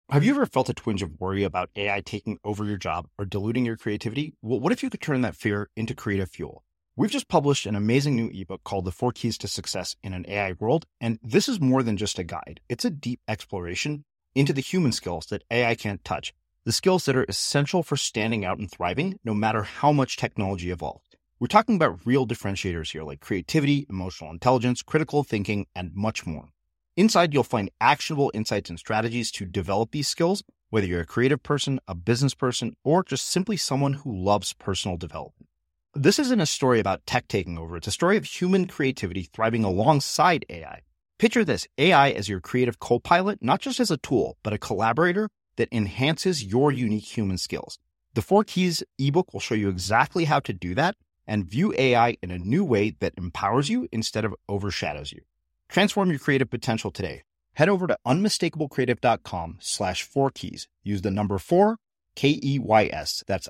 Have you ever felt a twinge of worry about AI taking over your job or diluting your creativity? Well, what if you could turn that fear into creative fuel? We've just published an amazing new ebook called The 4 Keys to Success in an AI World, and this is more than just a guide. It's a deep exploration into the human skills that AI can't touch, the skills that are essential for standing out and thriving, no matter how much technology evolves. We're talking about real differentiators here, like creativity, emotional intelligence, critical thinking, and much more. Inside, you'll find actionable insights and strategies to develop these skills, whether you're a creative person, a business person, or just simply someone who loves personal development. This isn't a story about tech taking over. It's a story of human creativity thriving alongside AI. Picture this, AI as your creative co-pilot, not just as a tool, but a collaborator that enhances your unique human skills. The 4 Keys ebook will show you exactly how to do that and view AI in a new way that empowers you instead of overshadows you. Transform your creative potential today. Head over to unmistakablecreative.com/4keys. Use the number 4, KEYS. That's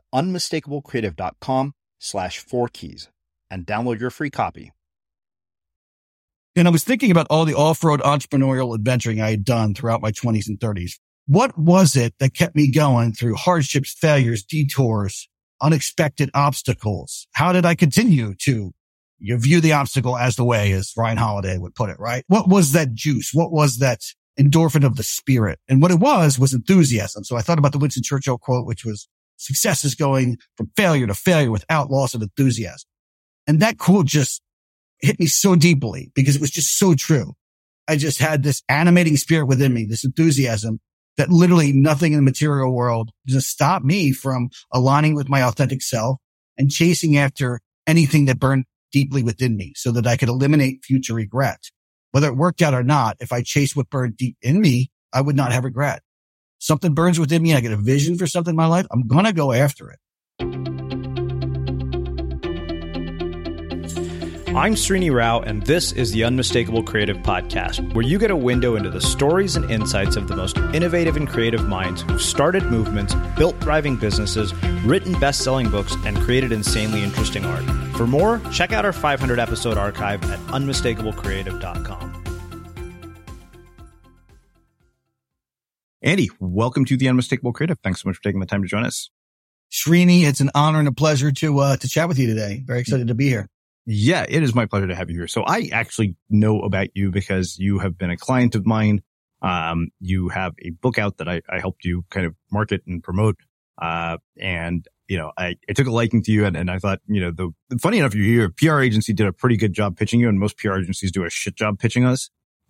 unmistakablecreative.com/4keys and download your free copy. And I was thinking about all the off-road entrepreneurial adventuring I had done throughout my 20s and 30s. What was it that kept me going through hardships, failures, detours, unexpected obstacles? How did I continue to view the obstacle as the way, as Ryan Holiday would put it, right? What was that juice? What was that endorphin of the spirit? And what it was enthusiasm. So I thought about the Winston Churchill quote, which was, success is going from failure to failure without loss of enthusiasm. And that quote just hit me so deeply because it was just so true. I just had this animating spirit within me, this enthusiasm that literally nothing in the material world just stopped me from aligning with my authentic self and chasing after anything that burned deeply within me so that I could eliminate future regret. Whether it worked out or not, if I chased what burned deep in me, I would not have regret. Something burns within me. I get a vision for something in my life. I'm going to go after it. I'm Srini Rao, and this is the Unmistakable Creative Podcast, where you get a window into the stories and insights of the most innovative and creative minds who've started movements, built thriving businesses, written best-selling books, and created insanely interesting art. For more, check out our 500-episode archive at unmistakablecreative.com. Andy, welcome to the Unmistakable Creative. Thanks so much for taking the time to join us. Srini, it's an honor and a pleasure to chat with you today. Very excited to be here. Yeah, it is my pleasure to have you here. So I actually know about you because you have been a client of mine. You have a book out that I helped you kind of market and promote. And, you know, I took a liking to you and I thought, you know, funny enough, your PR agency did a pretty good job pitching you, and most PR agencies do a shit job pitching us.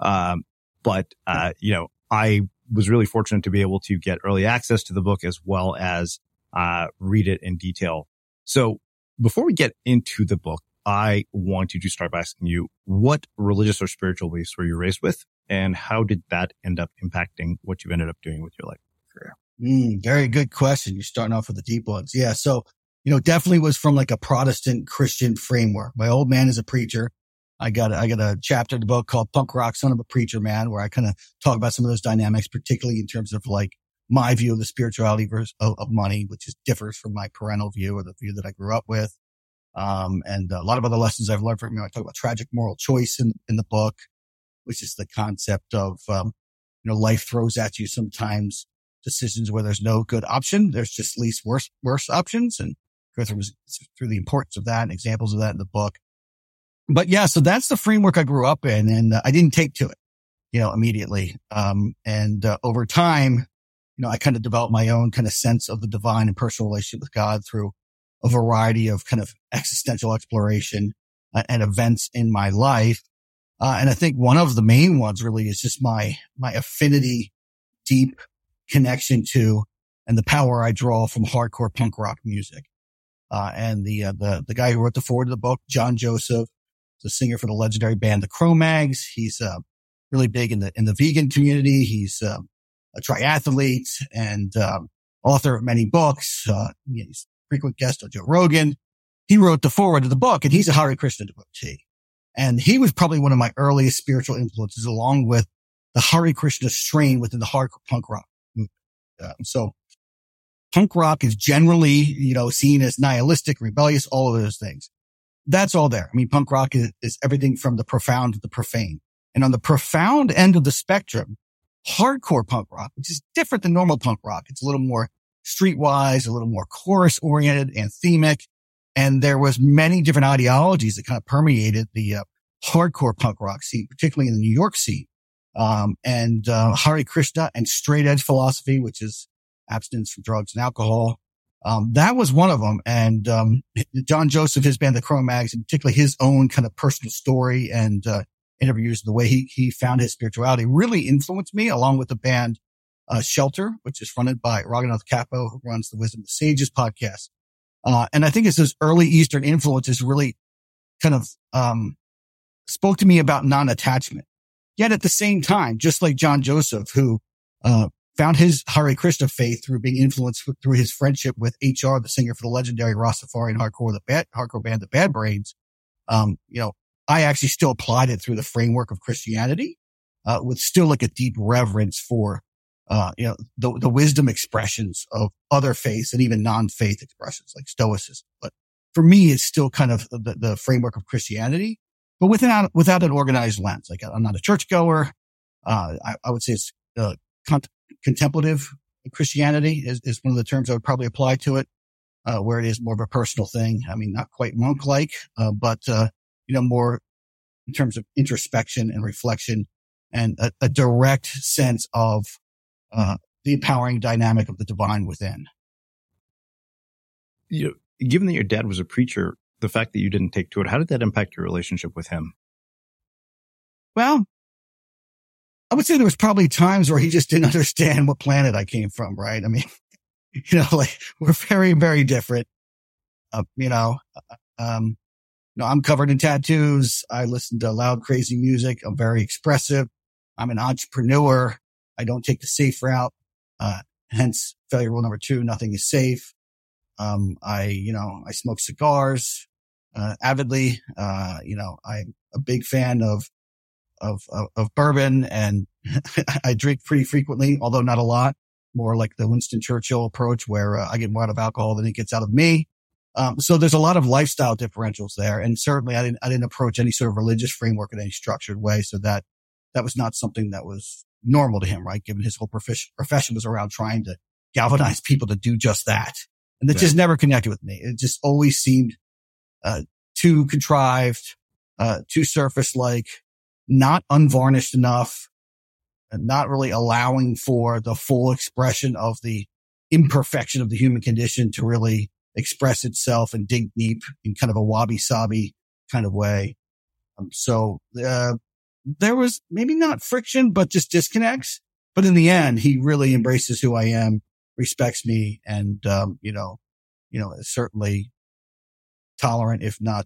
But you know, I was really fortunate to be able to get early access to the book as well as, read it in detail. So before we get into the book, I want you to start by asking you, what religious or spiritual beliefs were you raised with, and how did that end up impacting what you ended up doing with your life career? Very good question. You're starting off with the deep ones. Yeah. So, you know, definitely was from like a Protestant Christian framework. My old man is a preacher. I got a chapter in the book called Punk Rock, Son of a Preacher Man, where I kind of talk about some of those dynamics, particularly in terms of like my view of the spirituality of money, which differs from my parental view or the view that I grew up with. And a lot of other lessons I've learned from him. I talk about tragic moral choice in the book, which is the concept of, you know, life throws at you sometimes decisions where there's no good option. There's just least worse options, and go through the importance of that and examples of that in the book. But yeah, so that's the framework I grew up in, and I didn't take to it, you know, immediately. And over time, you know, I kind of developed my own kind of sense of the divine and personal relationship with God through a variety of kind of existential exploration and events in my life. And I think one of the main ones really is just my affinity, deep connection to, and the power I draw from hardcore punk rock music. And the guy who wrote the foreword of the book, John Joseph, is a singer for the legendary band, the Cro-Mags. He's, really big in the vegan community. He's, a triathlete and, author of many books. He's frequent guest on Joe Rogan. He wrote the foreword of the book, and he's a Hare Krishna devotee. And he was probably one of my earliest spiritual influences, along with the Hare Krishna strain within the hardcore punk rock movement. So punk rock is generally, you know, seen as nihilistic, rebellious, all of those things. That's all there. I mean, punk rock is everything from the profound to the profane. And on the profound end of the spectrum, hardcore punk rock, which is different than normal punk rock. It's a little more streetwise, a little more chorus oriented, anthemic. And there was many different ideologies that kind of permeated the hardcore punk rock scene, particularly in the New York scene. Hare Krishna and straight edge philosophy, which is abstinence from drugs and alcohol. That was one of them. And, John Joseph, his band, the Cro-Mags, and particularly his own kind of personal story and, interviews, the way he found his spirituality really influenced me, along with the band, Shelter, which is fronted by Raghunath Kapo, who runs the Wisdom of the Sages podcast. And I think it's those early Eastern influences really kind of, spoke to me about non-attachment. Yet at the same time, just like John Joseph, who, found his Hare Krishna faith through being influenced through his friendship with HR, the singer for the legendary Rastafarian hardcore band, the Bad Brains. I actually still applied it through the framework of Christianity, with still like a deep reverence for, the wisdom expressions of other faiths and even non-faith expressions like Stoicism. But for me, it's still kind of the framework of Christianity, but without an organized lens. Like I'm not a churchgoer. I would say it's, contemplative Christianity is one of the terms I would probably apply to it, where it is more of a personal thing. I mean, not quite monk-like, but more in terms of introspection and reflection and a direct sense of, the empowering dynamic of the divine within. Given that your dad was a preacher, the fact that you didn't take to it, how did that impact your relationship with him? Well, I would say there was probably times where he just didn't understand what planet I came from, right? I mean, we're very, very different. I'm covered in tattoos. I listen to loud, crazy music. I'm very expressive. I'm an entrepreneur. I don't take the safe route. Hence failure rule number 2, nothing is safe. I smoke cigars, avidly. I'm a big fan of bourbon, and I drink pretty frequently, although not a lot, more like the Winston Churchill approach where I get more out of alcohol than it gets out of me. So there's a lot of lifestyle differentials there. And certainly I didn't approach any sort of religious framework in any structured way. So that was not something that was normal to him, right? Given his whole profession was around trying to galvanize people to do just that. And that just never connected with me. It just always seemed, too contrived, too surface-like, not unvarnished enough, and not really allowing for the full expression of the imperfection of the human condition to really express itself and dig deep in kind of a wabi-sabi kind of way. There was maybe not friction, but just disconnects. But in the end, he really embraces who I am, respects me, and, is certainly tolerant, if not,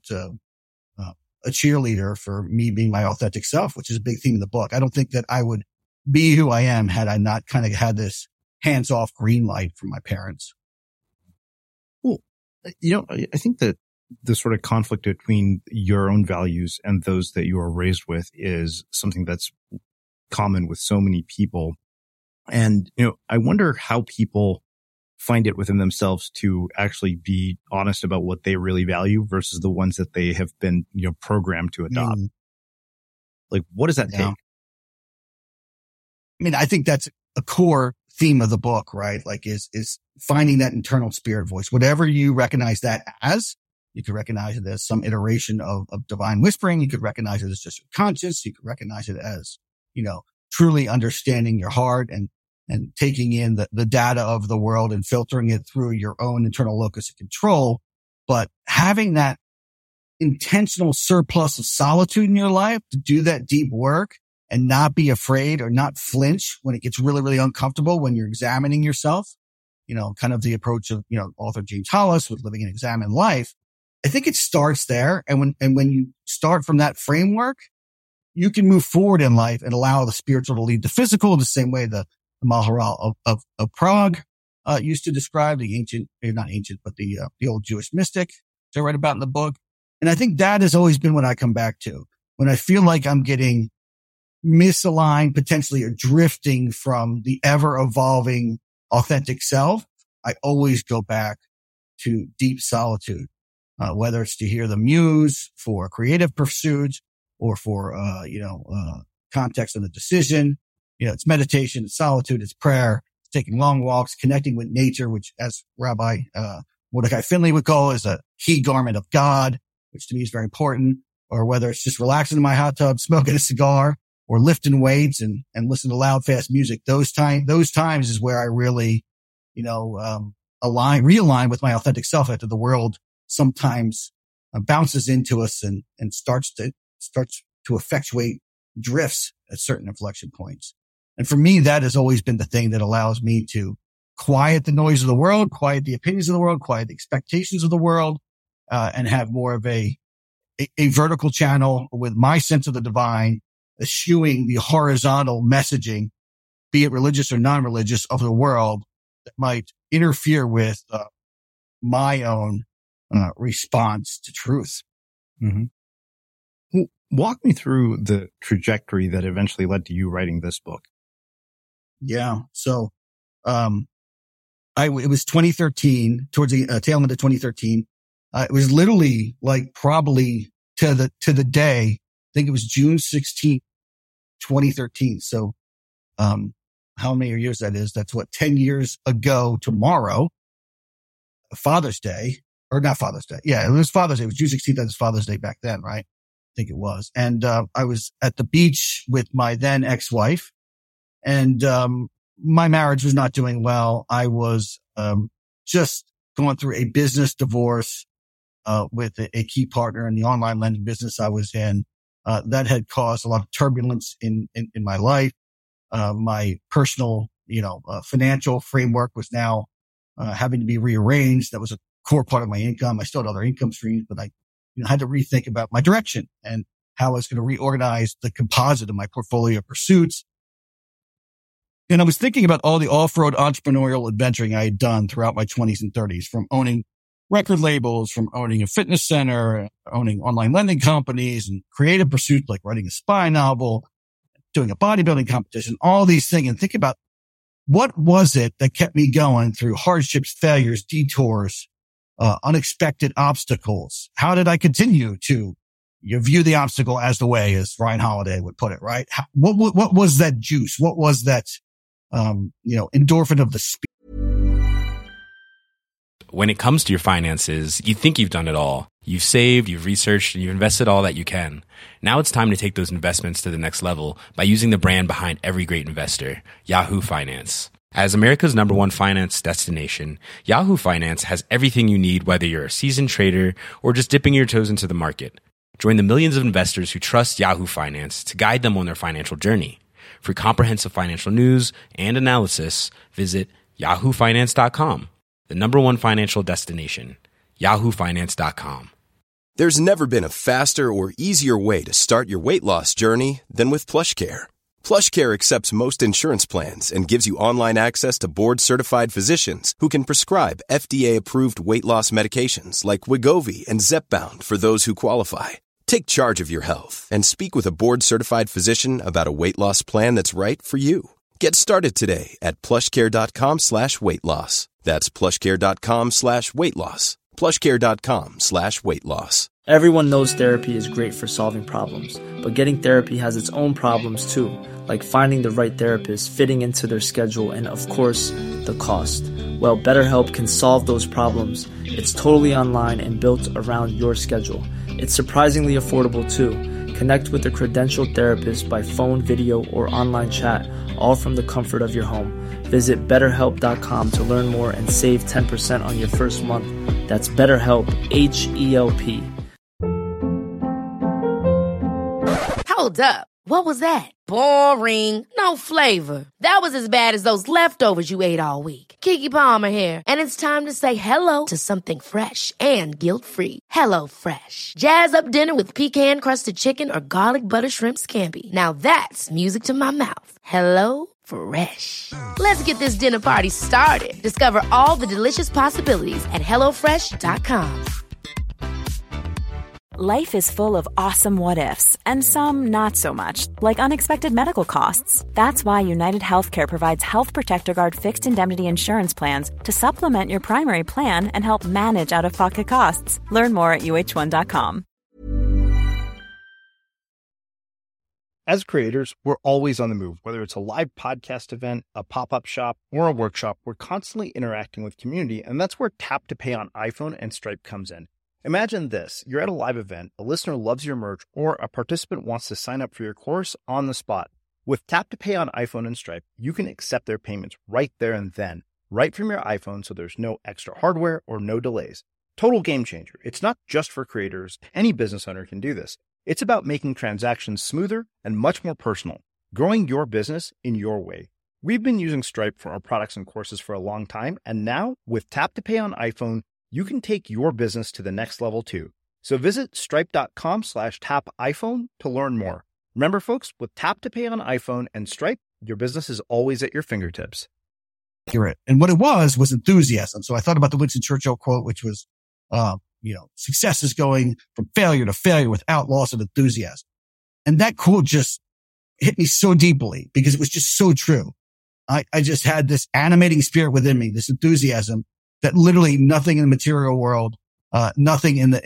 a cheerleader for me being my authentic self, which is a big theme of the book. I don't think that I would be who I am had I not kind of had this hands-off green light from my parents. Cool. I think that the sort of conflict between your own values and those that you are raised with is something that's common with so many people. And, I wonder how people find it within themselves to actually be honest about what they really value versus the ones that they have been, programmed to adopt. Like, what does that take? I mean, I think that's a core theme of the book, right? Like is finding that internal spirit voice, whatever you recognize that as. You could recognize it as some iteration of divine whispering. You could recognize it as just your conscience. You could recognize it as, truly understanding your heart and taking in the data of the world and filtering it through your own internal locus of control. But having that intentional surplus of solitude in your life to do that deep work and not be afraid or not flinch when it gets really, really uncomfortable when you're examining yourself, kind of the approach of, author James Hollis with Living an Examined Life. I think it starts there. And when you start from that framework, you can move forward in life and allow the spiritual to lead the physical in the same way the Maharal of Prague, used to describe the the old Jewish mystic that I write about in the book. And I think that has always been what I come back to when I feel like I'm getting misaligned, potentially, or drifting from the ever evolving authentic self. I always go back to deep solitude. Whether it's to hear the muse for creative pursuits or for, context of the decision, it's meditation, it's solitude, it's prayer, it's taking long walks, connecting with nature, which as Rabbi Mordecai Finley would call is a key garment of God, which to me is very important. Or whether it's just relaxing in my hot tub, smoking a cigar, or lifting weights and listen to loud, fast music. Those times is where I really, realign with my authentic self after the world sometimes bounces into us and starts to effectuate drifts at certain inflection points. And for me, that has always been the thing that allows me to quiet the noise of the world, quiet the opinions of the world, quiet the expectations of the world, and have more of a vertical channel with my sense of the divine, eschewing the horizontal messaging, be it religious or non-religious, of the world that might interfere with my own response to truth. Mm-hmm. Walk me through the trajectory that eventually led to you writing this book. Yeah. So, it was 2013, towards the tail end of 2013. It was literally like probably to the day, I think it was June 16th, 2013. So, how many years that is? That's 10 years ago tomorrow, Father's Day, or not Father's Day. Yeah, it was Father's Day. It was June 16th. That was Father's Day back then, right? I think it was. And, I was at the beach with my then ex-wife, and, my marriage was not doing well. I was, just going through a business divorce, with a key partner in the online lending business I was in. That had caused a lot of turbulence in my life. My personal, financial framework was now, having to be rearranged. That was a core part of my income. I still had other income streams, but I, had to rethink about my direction and how I was going to reorganize the composite of my portfolio of pursuits. And I was thinking about all the off-road entrepreneurial adventuring I had done throughout my 20s and 30s, from owning record labels, from owning a fitness center, owning online lending companies, and creative pursuits like writing a spy novel, doing a bodybuilding competition, all these things, and think about what was it that kept me going through hardships, failures, detours, unexpected obstacles. How did I continue to view the obstacle as the way, as Ryan Holiday would put it, right? What was that juice? What was that, endorphin of the spirit? When it comes to your finances, you think you've done it all. You've saved, you've researched, and you've invested all that you can. Now it's time to take those investments to the next level by using the brand behind every great investor, Yahoo Finance. As America's #1 finance destination, Yahoo Finance has everything you need, whether you're a seasoned trader or just dipping your toes into the market. Join the millions of investors who trust Yahoo Finance to guide them on their financial journey. For comprehensive financial news and analysis, visit yahoofinance.com. The #1 financial destination, yahoofinance.com. There's never been a faster or easier way to start your weight loss journey than with PlushCare. PlushCare accepts most insurance plans and gives you online access to board-certified physicians who can prescribe FDA-approved weight loss medications like Wegovy and Zepbound for those who qualify. Take charge of your health and speak with a board-certified physician about a weight loss plan that's right for you. Get started today at plushcare.com/weightloss. That's plushcare.com/weightloss. plushcare.com/weightloss. Everyone knows therapy is great for solving problems, but getting therapy has its own problems too, like finding the right therapist, fitting into their schedule, and of course, the cost. Well, BetterHelp can solve those problems. It's totally online and built around your schedule. It's surprisingly affordable too. Connect with a credentialed therapist by phone, video, or online chat, all from the comfort of your home. Visit BetterHelp.com to learn more and save 10% on your first month. That's BetterHelp, H-E-L-P. Hold up. What was that? Boring. No flavor. That was as bad as those leftovers you ate all week. Keke Palmer here. And it's time to say hello to something fresh and guilt-free. Hello Fresh. Jazz up dinner with pecan-crusted chicken or garlic butter shrimp scampi. Now that's music to my mouth. Hello Fresh. Let's get this dinner party started. Discover all the delicious possibilities at HelloFresh.com. Life is full of awesome what-ifs, and some not so much, like unexpected medical costs. That's why United Healthcare provides Health Protector Guard fixed indemnity insurance plans to supplement your primary plan and help manage out-of-pocket costs. Learn more at UH1.com. As creators, we're always on the move. Whether it's a live podcast event, a pop-up shop, or a workshop, we're constantly interacting with community, and that's where Tap to Pay on iPhone and Stripe comes in. Imagine this. You're at a live event, a listener loves your merch, or a participant wants to sign up for your course on the spot. With Tap to Pay on iPhone and Stripe, you can accept their payments right there and then, right from your iPhone, so there's no extra hardware or no delays. Total game changer. It's not just for creators. Any business owner can do this. It's about making transactions smoother and much more personal, growing your business in your way. We've been using Stripe for our products and courses for a long time, and now with Tap to Pay on iPhone, you can take your business to the next level too. So visit stripe.com/tapiphone to learn more. Remember, folks, with Tap to Pay on iPhone and Stripe, your business is always at your fingertips. And what it was enthusiasm. So I thought about the Winston Churchill quote, which was, success is going from failure to failure without loss of enthusiasm. And that quote just hit me so deeply because it was just so true. I just had this animating spirit within me, this enthusiasm that literally nothing in the material world, nothing in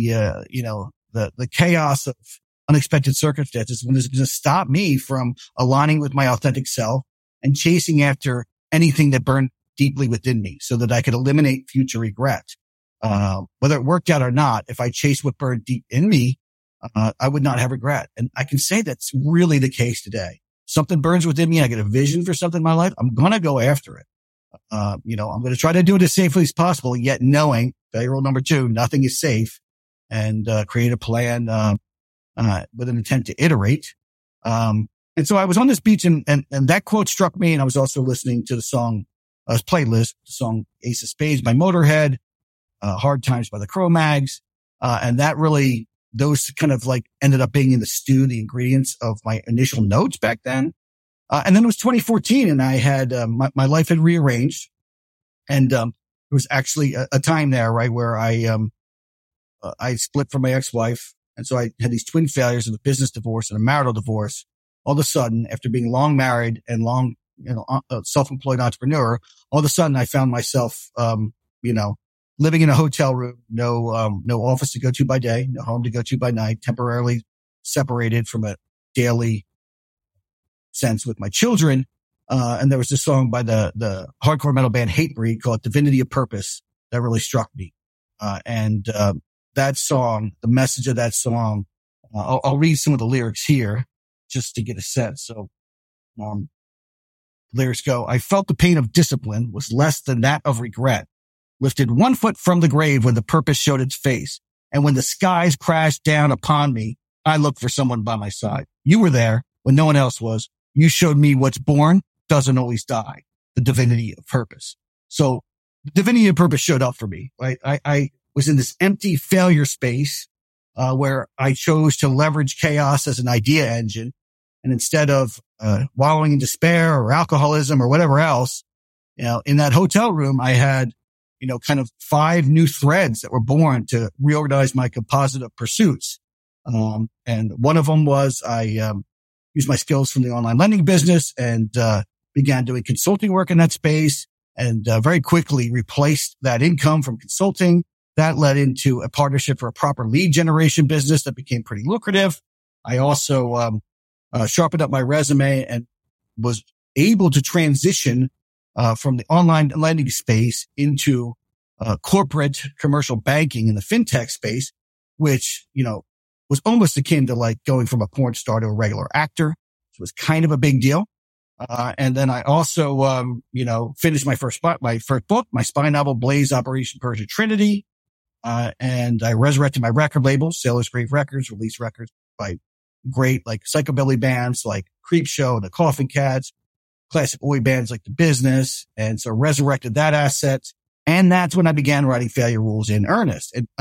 the chaos of unexpected circumstances was going to stop me from aligning with my authentic self and chasing after anything that burned deeply within me so that I could eliminate future regret. Whether it worked out or not, if I chased what burned deep in me, I would not have regret. And I can say that's really the case today. Something burns within me. I get a vision for something in my life. I'm going to go after it. I'm going to try to do it as safely as possible, yet knowing failure rule number 2, nothing is safe, and create a plan, with an intent to iterate. And so I was on this beach and that quote struck me. And I was also listening to the song, playlist, the song Ace of Spades by Motorhead, Hard Times by the Cro-Mags. And that really, those kind of like ended up being in the stew, the ingredients of my initial notes back then. And then it was 2014 and I had, my life had rearranged. And, there was actually a time there, right, where I split from my ex-wife. And so I had these twin failures of a business divorce and a marital divorce. All of a sudden, after being long married and long, self-employed entrepreneur, all of a sudden I found myself, living in a hotel room, no office to go to by day, no home to go to by night, temporarily separated from a daily sense with my children. And there was this song by the hardcore metal band Hatebreed called Divinity of Purpose that really struck me. That song, the message of that song, I'll read some of the lyrics here just to get a sense. So, lyrics go, I felt the pain of discipline was less than that of regret. Lifted 1 foot from the grave when the purpose showed its face. And when the skies crashed down upon me, I looked for someone by my side. You were there when no one else was. You showed me what's born doesn't always die. The divinity of purpose. So the divinity of purpose showed up for me, right? I was in this empty failure space, where I chose to leverage chaos as an idea engine. And instead of, wallowing in despair or alcoholism or whatever else, in that hotel room, I had, kind of 5 new threads that were born to reorganize my composite of pursuits. And one of them was I, used my skills from the online lending business and, began doing consulting work in that space and, very quickly replaced that income from consulting. That led into a partnership for a proper lead generation business that became pretty lucrative. I also, sharpened up my resume and was able to transition from the online lending space into corporate commercial banking in the fintech space, which, was almost akin to like going from a porn star to a regular actor. It was kind of a big deal. And then I also, finished my first book, my spy novel, Blaze Operation Persian Trinity. And I resurrected my record label, Sailor's Grave Records, released records by great like psychobilly bands like Creepshow and the Coffin Cats, classic oi bands like The Business. And so resurrected that asset. And that's when I began writing Failure Rules in earnest. And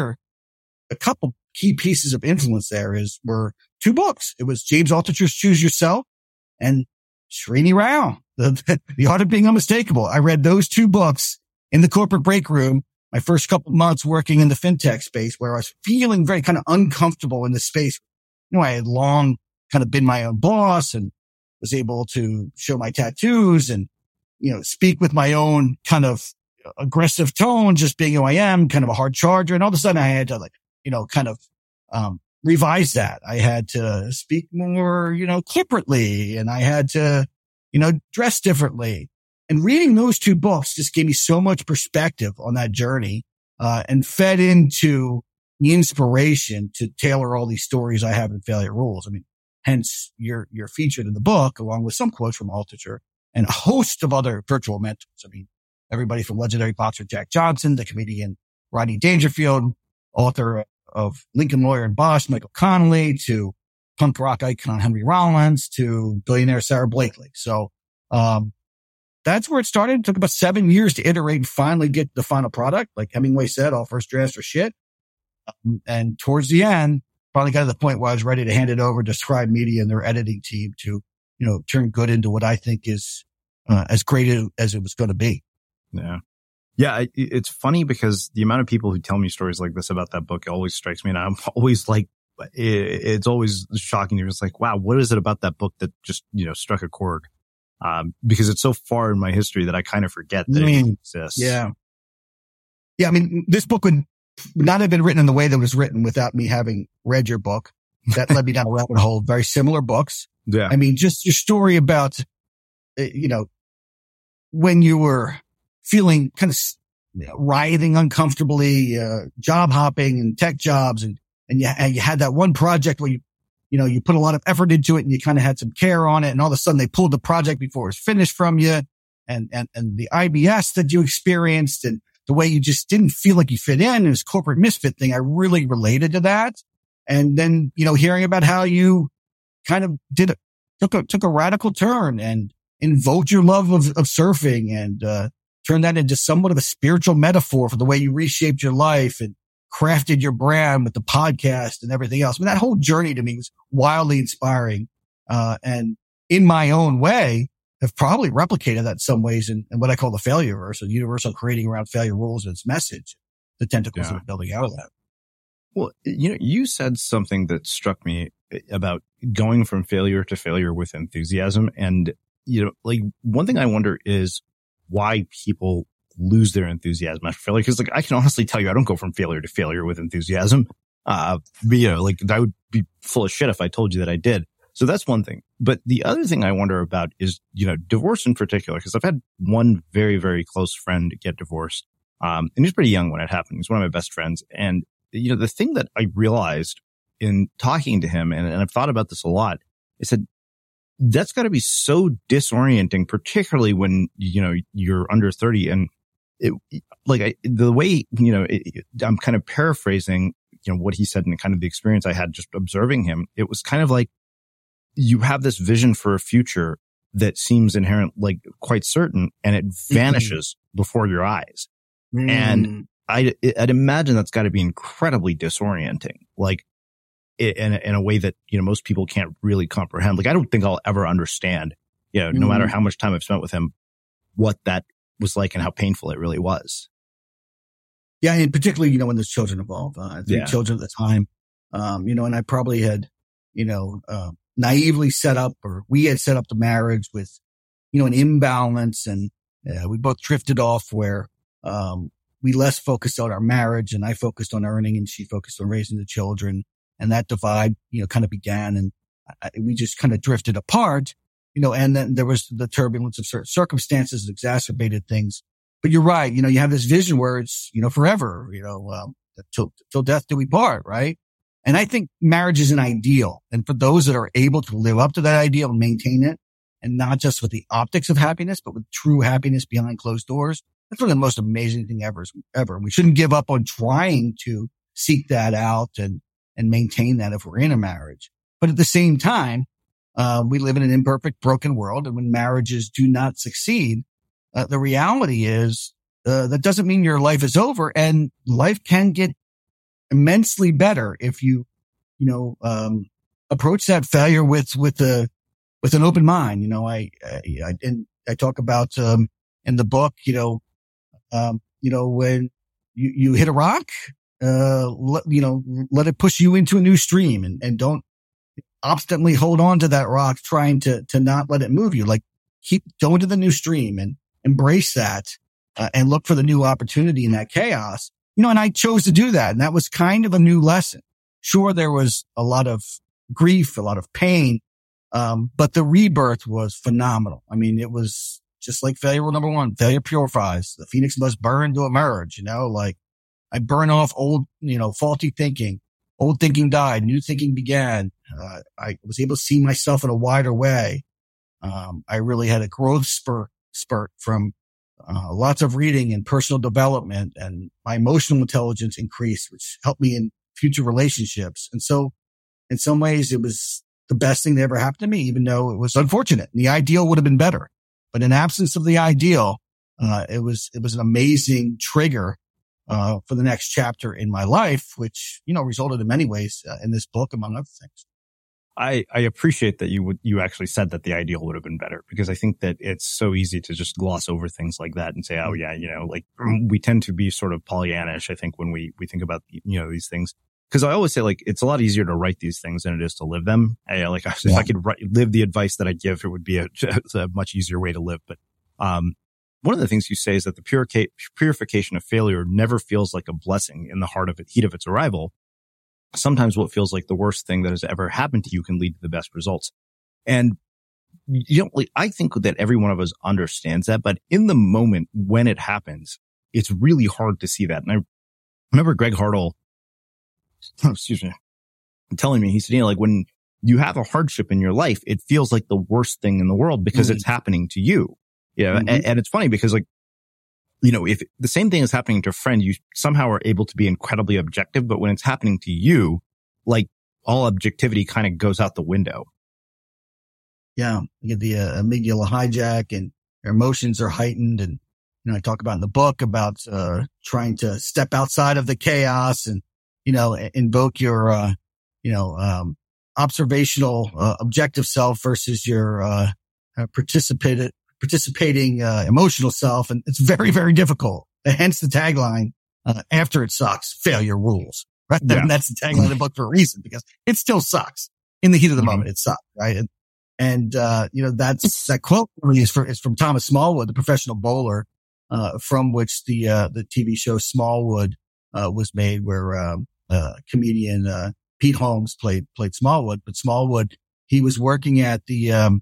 a couple key pieces of influence there were 2 books. It was James Altucher's Choose Yourself and Srini Rao, The Art of Being Unmistakable. I read those 2 books in the corporate break room my first couple months working in the fintech space, where I was feeling very kind of uncomfortable in this space. I had long kind of been my own boss and was able to show my tattoos and, speak with my own kind of aggressive tone, just being who I am, kind of a hard charger. And all of a sudden I had to revise that. I had to speak more, corporately, and I had to, dress differently. And reading those two books just gave me so much perspective on that journey, and fed into the inspiration to tailor all these stories I have in Failure Rules. I mean, hence you're featured in the book along with some quotes from Altucher and a host of other virtual mentors. I mean, everybody from legendary boxer Jack Johnson, the comedian Rodney Dangerfield, author of Lincoln Lawyer and Boss, Michael Connolly, to punk rock icon Henry Rollins, to billionaire Sarah Blakely. So, that's where it started. It took about 7 years to iterate and finally get the final product. Like Hemingway said, all first drafts are shit. And towards the end, finally got to the point where I was ready to hand it over to Scribe Media and their editing team to, turn good into what I think is, as great as it was going to be. Yeah. Yeah. It's funny because the amount of people who tell me stories like this about that book always strikes me. And I'm always like, it's always shocking. You're just like, wow, what is it about that book that just, struck a chord? Because it's so far in my history that I kind of forget that it exists. Yeah. Yeah. I mean, this book would not have been written in the way that it was written without me having read your book. That led me down a rabbit hole. Very similar books. Yeah. I mean, just your story about, when you were feeling kind of writhing uncomfortably, job hopping and tech jobs, and you had that one project where you put a lot of effort into it and you kind of had some care on it, and all of a sudden they pulled the project before it was finished from you, and the IBS that you experienced and the way you just didn't feel like you fit in, this corporate misfit thing. I really related to that. And then, hearing about how you kind of took a radical turn and invoked your love of surfing and, turned that into somewhat of a spiritual metaphor for the way you reshaped your life and crafted your brand with the podcast and everything else. I mean, that whole journey to me was wildly inspiring. And in my own way, have probably replicated that in some ways in what I call the Failureverse, a universe I'm creating around Failure Rules and its message, the tentacles that are building out of that. Well, you said something that struck me about going from failure to failure with enthusiasm. And, like one thing I wonder is why people lose their enthusiasm after failure. Cause I can honestly tell you, I don't go from failure to failure with enthusiasm. But, I would be full of shit if I told you that I did. So that's one thing. But the other thing I wonder about is, divorce in particular, because I've had one very, very close friend get divorced. And he's pretty young when it happened. He's one of my best friends. And, the thing that I realized in talking to him, and I've thought about this a lot, is that that's got to be so disorienting, particularly when, you're under 30. And the way, I'm kind of paraphrasing, what he said and kind of the experience I had just observing him. It was kind of like you have this vision for a future that seems inherent, like quite certain, and it vanishes before your eyes. And I'd imagine that's got to be incredibly disorienting, like in a way that, most people can't really comprehend. Like, I don't think I'll ever understand, no matter how much time I've spent with him, what that was like and how painful it really was. Yeah. And particularly, when there's children involved, children at the time, and I probably had, naively set up, or we had set up the marriage with, an imbalance, and we both drifted off where, we less focused on our marriage, and I focused on earning and she focused on raising the children. And that divide, kind of began, and we just kind of drifted apart, and then there was the turbulence of certain circumstances that exacerbated things. But you're right. You have this vision where it's, forever, till death do we part. Right. And I think marriage is an ideal. And for those that are able to live up to that ideal and maintain it, and not just with the optics of happiness, but with true happiness behind closed doors, that's one of the most amazing thing ever. We shouldn't give up on trying to seek that out and maintain that if we're in a marriage. But at the same time, we live in an imperfect, broken world. And when marriages do not succeed, the reality is, that doesn't mean your life is over, and life can get immensely better if you, approach that failure with an open mind. I talk about, in the book, when you hit a rock, let it push you into a new stream, and don't obstinately hold on to that rock, trying to not let it move you. Like, keep going to the new stream and embrace that, and look for the new opportunity in that chaos. And I chose to do that. And that was kind of a new lesson. Sure, there was a lot of grief, a lot of pain, but the rebirth was phenomenal. I mean, it was just like failure rule number one. Failure purifies. The phoenix must burn to emerge. Like I burn off old, faulty thinking. Old thinking died. New thinking began. I was able to see myself in a wider way. I really had a growth spurt from lots of reading and personal development, and my emotional intelligence increased, which helped me in future relationships. And so in some ways it was the best thing that ever happened to me, even though it was unfortunate. The ideal would have been better, but in absence of the ideal, it was an amazing trigger for the next chapter in my life, which, resulted in many ways in this book, among other things. I appreciate that you actually said that the ideal would have been better, because I think that it's so easy to just gloss over things like that and say, oh yeah, like we tend to be sort of Pollyannish, I think, when we think about, these things. Because I always say, like, it's a lot easier to write these things than it is to live them. If I could live the advice that I give, it would be a much easier way to live. But one of the things you say is that the purification of failure never feels like a blessing in the heat of its arrival. Sometimes what feels like the worst thing that has ever happened to you can lead to the best results. And, I think that every one of us understands that, but in the moment when it happens, it's really hard to see that. And I remember Greg Hartle, telling me, he said, like when you have a hardship in your life, it feels like the worst thing in the world because it's happening to you. And it's funny because, like, if the same thing is happening to a friend, you somehow are able to be incredibly objective. But when it's happening to you, like, all objectivity kind of goes out the window. Yeah. You get the amygdala hijack and your emotions are heightened. And, I talk about in the book about trying to step outside of the chaos and, invoke your, observational, objective self versus your, participating emotional self, and it's very, very difficult. Hence the tagline, after it sucks, failure rules, right? Yeah. And that's the tagline of the book for a reason, because it still sucks. In the heat of the moment, it sucks, right? And that quote really is from Thomas Smallwood, the professional bowler, from which the TV show Smallwood was made, where comedian Pete Holmes played Smallwood. But Smallwood, he was working at the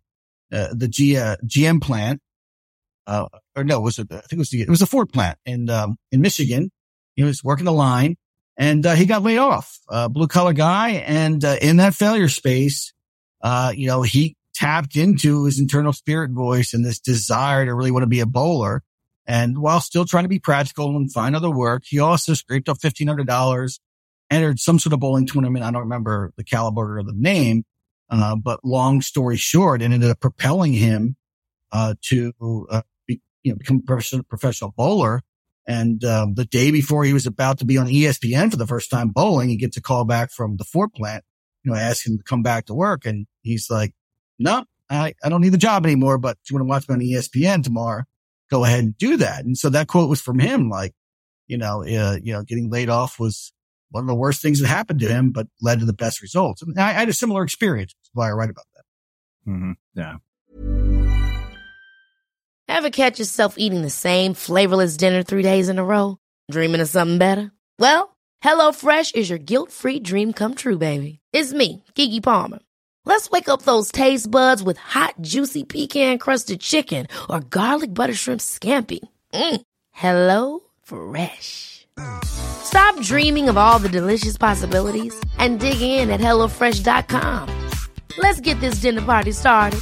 GM plant, I think it was the Ford plant in Michigan. He was working the line, and he got laid off, blue collar guy. And in that failure space, he tapped into his internal spirit voice and this desire to really want to be a bowler. And while still trying to be practical and find other work, he also scraped up $1,500, entered some sort of bowling tournament. I don't remember the caliber or the name. But long story short, it ended up propelling him to become a professional bowler. And the day before he was about to be on ESPN for the first time bowling, he gets a call back from the Ford plant, asking him to come back to work. And he's like, no, I don't need the job anymore, but you want to watch me on ESPN tomorrow, go ahead and do that. And so that quote was from him, like, getting laid off was one of the worst things that happened to him, but led to the best results. And I had a similar experience. That's why I write about that. Mm-hmm. Yeah. Ever catch yourself eating the same flavorless dinner 3 days in a row? Dreaming of something better? Well, HelloFresh is your guilt-free dream come true, baby. It's me, Keke Palmer. Let's wake up those taste buds with hot, juicy pecan-crusted chicken or garlic butter shrimp scampi. Hello Fresh. Stop dreaming of all the delicious possibilities and dig in at HelloFresh.com. Let's get this dinner party started.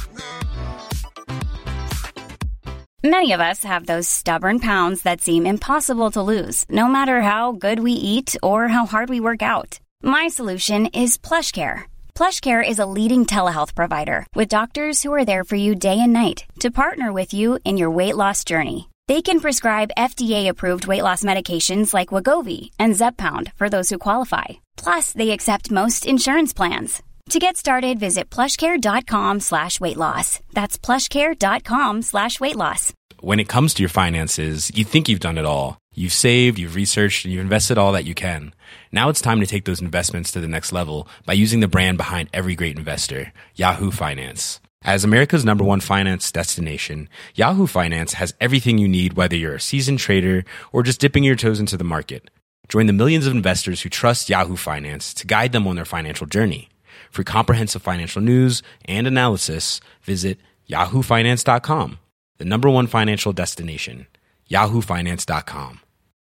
Many of us have those stubborn pounds that seem impossible to lose, no matter how good we eat or how hard we work out. My solution is PlushCare. PlushCare is a leading telehealth provider with doctors who are there for you day and night to partner with you in your weight loss journey. They can prescribe FDA-approved weight loss medications like Wegovy and Zepbound for those who qualify. Plus, they accept most insurance plans. To get started, visit plushcare.com/weightloss. That's plushcare.com/weightloss. When it comes to your finances, you think you've done it all. You've saved, you've researched, and you've invested all that you can. Now it's time to take those investments to the next level by using the brand behind every great investor, Yahoo Finance. As America's #1 finance destination, Yahoo Finance has everything you need, whether you're a seasoned trader or just dipping your toes into the market. Join the millions of investors who trust Yahoo Finance to guide them on their financial journey. For comprehensive financial news and analysis, visit yahoofinance.com, the #1 financial destination, yahoofinance.com.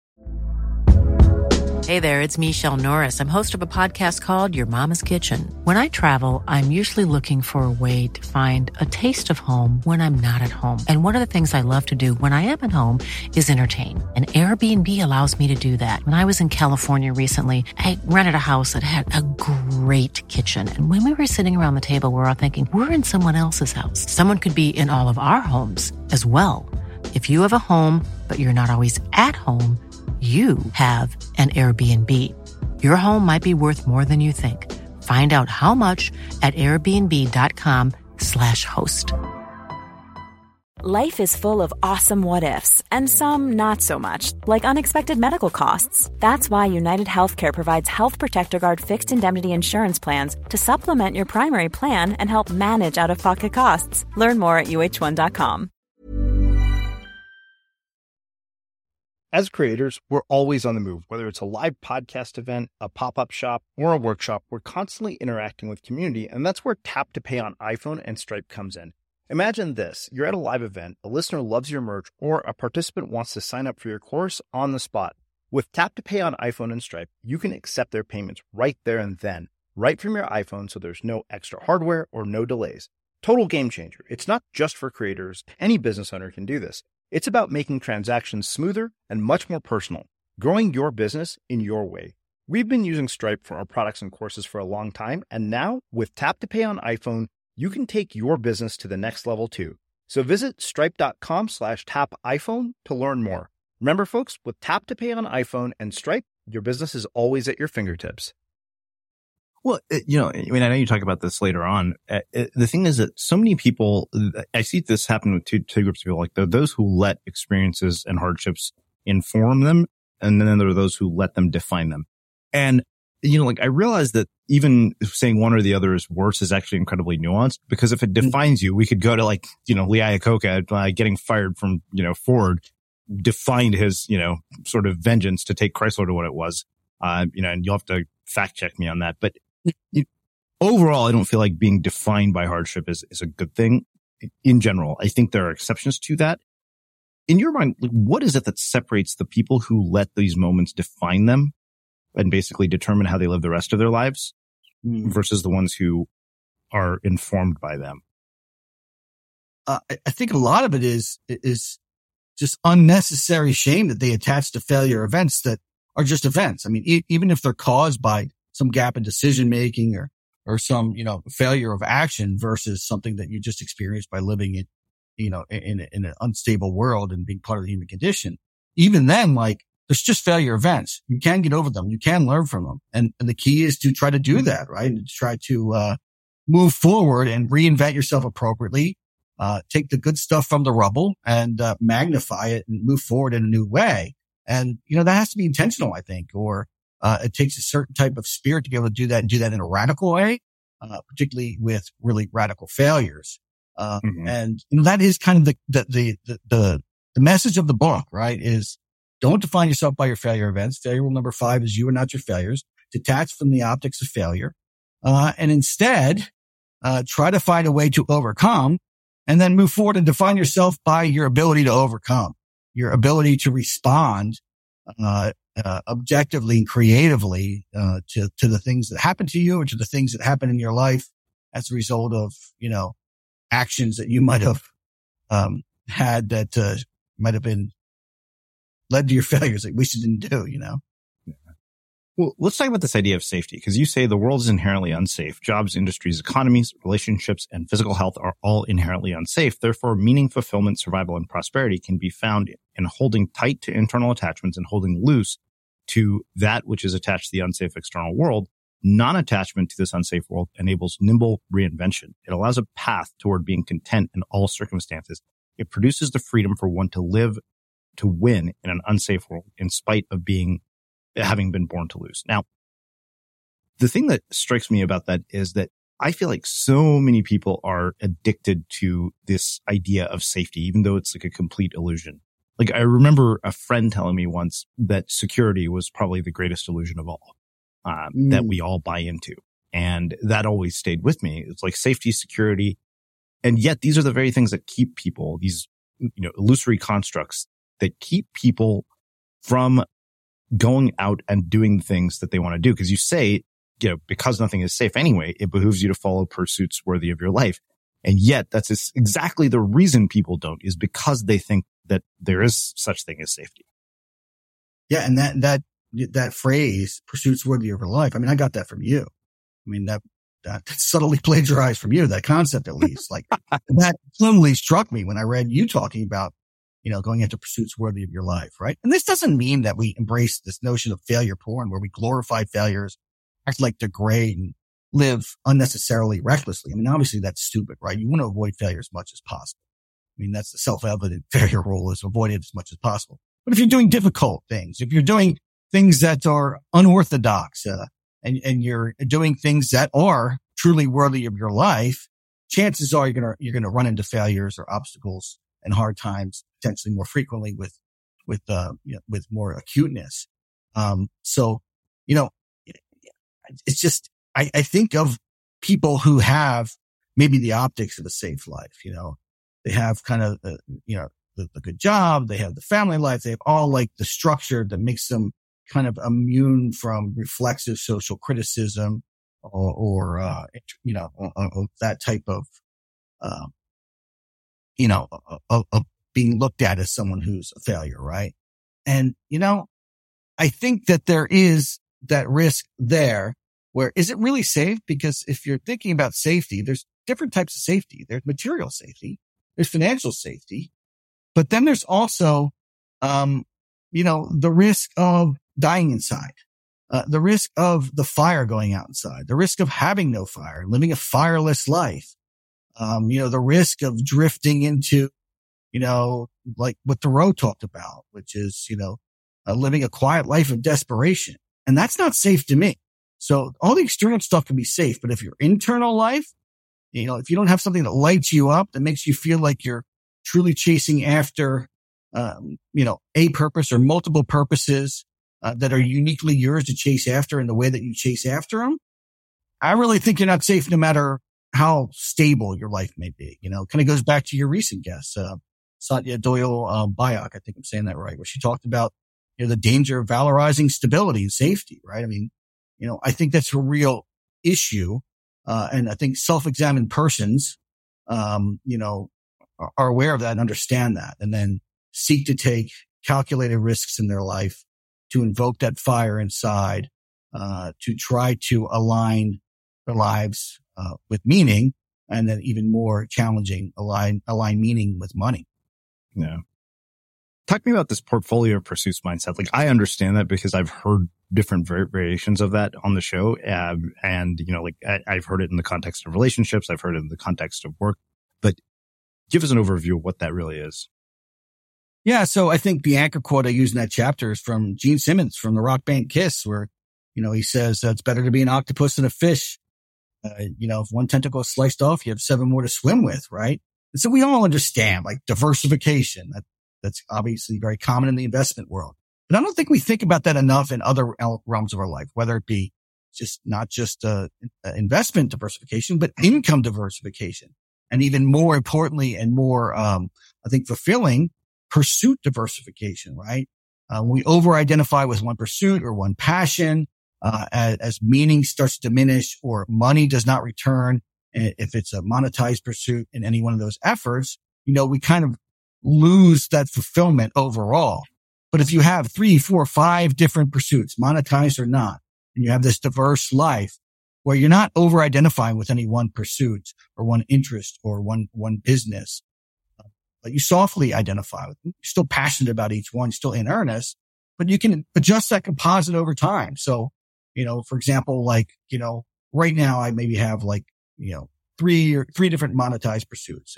Hey there, it's Michelle Norris. I'm host of a podcast called Your Mama's Kitchen. When I travel, I'm usually looking for a way to find a taste of home when I'm not at home. And one of the things I love to do when I am at home is entertain. And Airbnb allows me to do that. When I was in California recently, I rented a house that had a great kitchen. And when we were sitting around the table, we're all thinking, we're in someone else's house. Someone could be in all of our homes as well. If you have a home, but you're not always at home, you have an Airbnb. Your home might be worth more than you think. Find out how much at airbnb.com/host. Life is full of awesome what-ifs, and some not so much, like unexpected medical costs. That's why United Healthcare provides Health Protector Guard fixed indemnity insurance plans to supplement your primary plan and help manage out-of-pocket costs. Learn more at uh1.com. As creators, we're always on the move. Whether it's a live podcast event, a pop-up shop, or a workshop, we're constantly interacting with community, and that's where Tap to Pay on iPhone and Stripe comes in. Imagine this. You're at a live event, a listener loves your merch, or a participant wants to sign up for your course on the spot. With Tap to Pay on iPhone and Stripe, you can accept their payments right there and then, right from your iPhone, so there's no extra hardware or no delays. Total game changer. It's not just for creators. Any business owner can do this. It's about making transactions smoother and much more personal, growing your business in your way. We've been using Stripe for our products and courses for a long time, and now with Tap to Pay on iPhone, you can take your business to the next level too. So visit stripe.com/tapiphone to learn more. Remember, folks, with Tap to Pay on iPhone and Stripe, your business is always at your fingertips. Well, I know you talk about this later on. The thing is that so many people, I see this happen with two groups of people, like those who let experiences and hardships inform them, and then there are those who let them define them. And, I realize that even saying one or the other is worse is actually incredibly nuanced, because if it defines you, we could go to Lee Iacocca getting fired from, Ford, defined his, sort of vengeance to take Chrysler to what it was. And you'll have to fact check me on that. But overall, I don't feel like being defined by hardship is a good thing in general. I think there are exceptions to that. In your mind, what is it that separates the people who let these moments define them and basically determine how they live the rest of their lives versus the ones who are informed by them? I think a lot of it is just unnecessary shame that they attach to failure events that are just events. I mean, even if they're caused by some gap in decision making or some, failure of action versus something that you just experienced by living in, in an unstable world and being part of the human condition. Even then, there's just failure events. You can get over them. You can learn from them. And the key is to try to do that, right? And to try to, move forward and reinvent yourself appropriately. Take the good stuff from the rubble and, magnify it and move forward in a new way. And, that has to be intentional, I think, or, it takes a certain type of spirit to be able to do that and do that in a radical way, particularly with really radical failures. And, that is kind of the message of the book, right? Is don't define yourself by your failure events. Failure rule number 5 is you are not your failures. Detach from the optics of failure. And instead, try to find a way to overcome and then move forward and define yourself by your ability to overcome, your ability to respond, objectively and creatively, to the things that happen to you or to the things that happen in your life as a result of, actions that you might have, had that, might have been led to your failures that we didn't do, Well, let's talk about this idea of safety, because you say the world is inherently unsafe. Jobs, industries, economies, relationships, and physical health are all inherently unsafe. Therefore, meaning, fulfillment, survival, and prosperity can be found in holding tight to internal attachments and holding loose to that which is attached to the unsafe external world. Non-attachment to this unsafe world enables nimble reinvention. It allows a path toward being content in all circumstances. It produces the freedom for one to live, to win in an unsafe world, in spite of having been born to lose. Now, the thing that strikes me about that is that I feel like so many people are addicted to this idea of safety, even though it's like a complete illusion. Like I remember a friend telling me once that security was probably the greatest illusion of all, that we all buy into. And that always stayed with me. It's like safety, security. And yet these are the very things that keep people, these, illusory constructs that keep people from going out and doing things that they want to do. Because you say, because nothing is safe anyway, it behooves you to follow pursuits worthy of your life. And yet that's exactly the reason people don't, is because they think that there is such thing as safety. Yeah. And that phrase, pursuits worthy of your life. I mean, I got that from you. I mean, that subtly plagiarized from you, that concept at least. Like that suddenly struck me when I read you talking about, going into pursuits worthy of your life, right? And this doesn't mean that we embrace this notion of failure porn where we glorify failures, act like they're great, and live unnecessarily recklessly. I mean, obviously that's stupid, right? You want to avoid failure as much as possible. I mean, that's the self-evident failure rule, is avoid it as much as possible. But if you're doing difficult things, if you're doing things that are unorthodox, and you're doing things that are truly worthy of your life, chances are you're gonna run into failures or obstacles and hard times potentially more frequently with more acuteness. So, it's just, I think of people who have maybe the optics of a safe life. They have kind of, the good job. They have the family life. They have all like the structure that makes them kind of immune from reflexive social criticism or that type of, of being looked at as someone who's a failure. Right. And, I think that there is that risk there where is it really safe? Because if you're thinking about safety, there's different types of safety. There's material safety, there's financial safety, but then there's also, the risk of dying inside, the risk of the fire going out inside, the risk of having no fire, living a fireless life, the risk of drifting into, like what Thoreau talked about, which is, living a quiet life of desperation. And that's not safe to me. So all the external stuff can be safe, but if your internal life, if you don't have something that lights you up, that makes you feel like you're truly chasing after, a purpose or multiple purposes, that are uniquely yours to chase after in the way that you chase after them, I really think you're not safe no matter how stable your life may be. Kind of goes back to your recent guest, Satya Doyle Bayak, I think I'm saying that right, where she talked about, the danger of valorizing stability and safety, right? I mean, I think that's a real issue. And I think self-examined persons, are aware of that and understand that, and then seek to take calculated risks in their life to invoke that fire inside, to try to align their lives, with meaning, and then even more challenging, align meaning with money. Yeah. Talk to me about this portfolio pursuits mindset. Like I understand that because I've heard different variations of that on the show. And, I've heard it in the context of relationships. I've heard it in the context of work, but give us an overview of what that really is. Yeah. So I think the anchor quote I use in that chapter is from Gene Simmons from the rock band Kiss, where, he says it's better to be an octopus than a fish. If one tentacle is sliced off, you have 7 more to swim with. Right. And so we all understand like diversification. That's obviously very common in the investment world. But I don't think we think about that enough in other realms of our life, whether it be not just investment diversification, but income diversification. And even more importantly and more, I think fulfilling, pursuit diversification, right? We over-identify with one pursuit or one passion, as meaning starts to diminish or money does not return. And if it's a monetized pursuit in any one of those efforts, we kind of lose that fulfillment overall. But if you have 3, 4, 5 different pursuits, monetized or not, and you have this diverse life where you're not over-identifying with any one pursuit or one interest or one business, but you softly identify with them. You're still passionate about each one, still in earnest, but you can adjust that composite over time. So, for example, right now I maybe have 3 different monetized pursuits.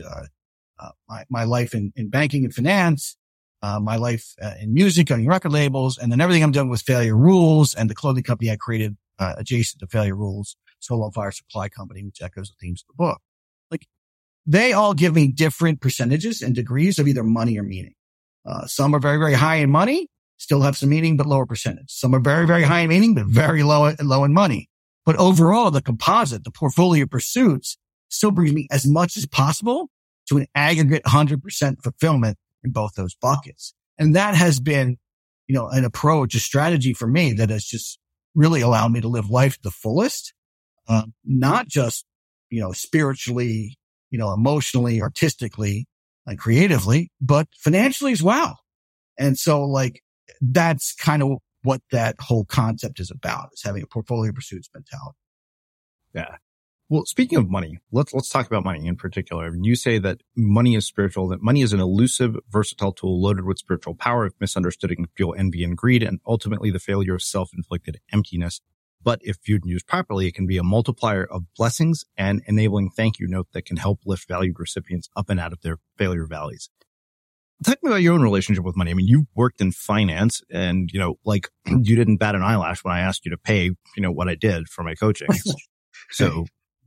My life in banking and finance, my life in music, owning record labels, and then everything I'm doing with Failure Rules and the clothing company I created adjacent to Failure Rules, Solo Fire Supply Company, which echoes the themes of the book. Like they all give me different percentages and degrees of either money or meaning. Some are very, very high in money, still have some meaning, but lower percentage. Some are very, very high in meaning, but very low in money. But overall, the composite, the portfolio pursuits still brings me as much as possible to an aggregate 100% fulfillment in both those buckets. And that has been, an approach, a strategy for me that has just really allowed me to live life to the fullest. Not just, spiritually, emotionally, artistically, and creatively, but financially as well. And so that's kind of what that whole concept is about, is having a portfolio pursuits mentality. Yeah. Well, speaking of money, let's talk about money in particular. I mean, you say that money is spiritual, that money is an elusive, versatile tool loaded with spiritual power. If misunderstood, it can fuel envy and greed, and ultimately the failure of self-inflicted emptiness. But if viewed and used properly, it can be a multiplier of blessings and enabling thank you note that can help lift valued recipients up and out of their failure valleys. Talk to me about your own relationship with money. I mean, you worked in finance and, you didn't bat an eyelash when I asked you to pay, what I did for my coaching. So.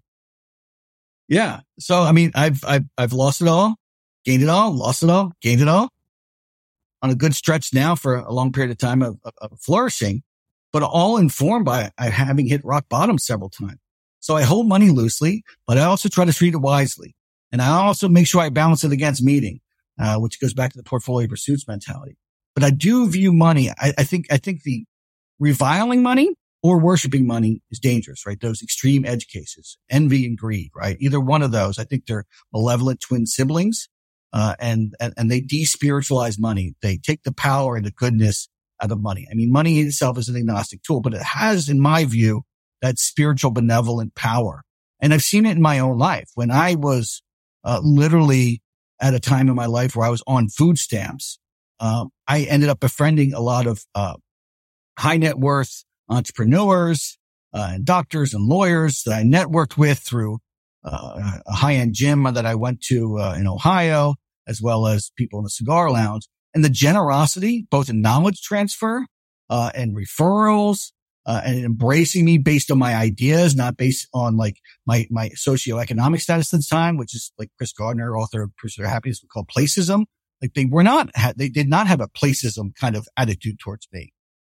Yeah. So, I mean, I've lost it all, gained it all, lost it all, gained it all on a good stretch now for a long period of time of flourishing, but all informed by having hit rock bottom several times. So I hold money loosely, but I also try to treat it wisely. And I also make sure I balance it against meeting, which goes back to the portfolio pursuits mentality. But I do view money. I think the reviling money or worshiping money is dangerous, right? Those extreme edge cases, envy and greed, right? Either one of those, I think they're malevolent twin siblings, and they despiritualize money. They take the power and the goodness out of money. I mean, money itself is an agnostic tool, but it has, in my view, that spiritual benevolent power. And I've seen it in my own life. When I was, literally at a time in my life where I was on food stamps, I ended up befriending a lot of, high net worth entrepreneurs, and doctors and lawyers that I networked with through, a high-end gym that I went to, in Ohio, as well as people in the cigar lounge. And the generosity, both in knowledge transfer, and referrals, and embracing me based on my ideas, not based on my socioeconomic status at the time, which is like Chris Gardner, author of Pursuit of Happiness, we call placism. They did not have a placism kind of attitude towards me.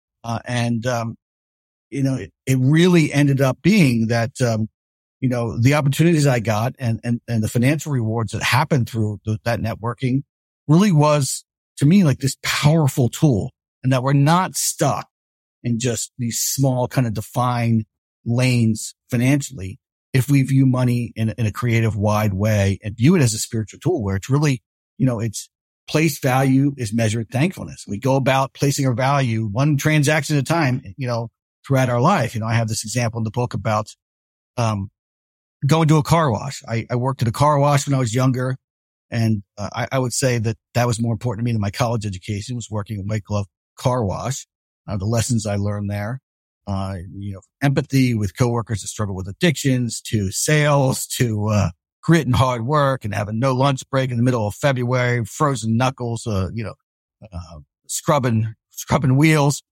It really ended up being that, the opportunities I got and the financial rewards that happened through that networking really was to me like this powerful tool, and that we're not stuck in just these small kind of defined lanes financially. If we view money in a creative, wide way and view it as a spiritual tool where it's really, it's place value is measured thankfulness. We go about placing our value one transaction at a time, throughout our life. I have this example in the book about, going to a car wash. I worked at a car wash when I was younger. And, I would say that was more important to me than my college education, was working at White Glove Car Wash. The lessons I learned there, empathy with coworkers that struggle with addictions, to sales, to, grit and hard work, and having no lunch break in the middle of February, frozen knuckles, scrubbing wheels.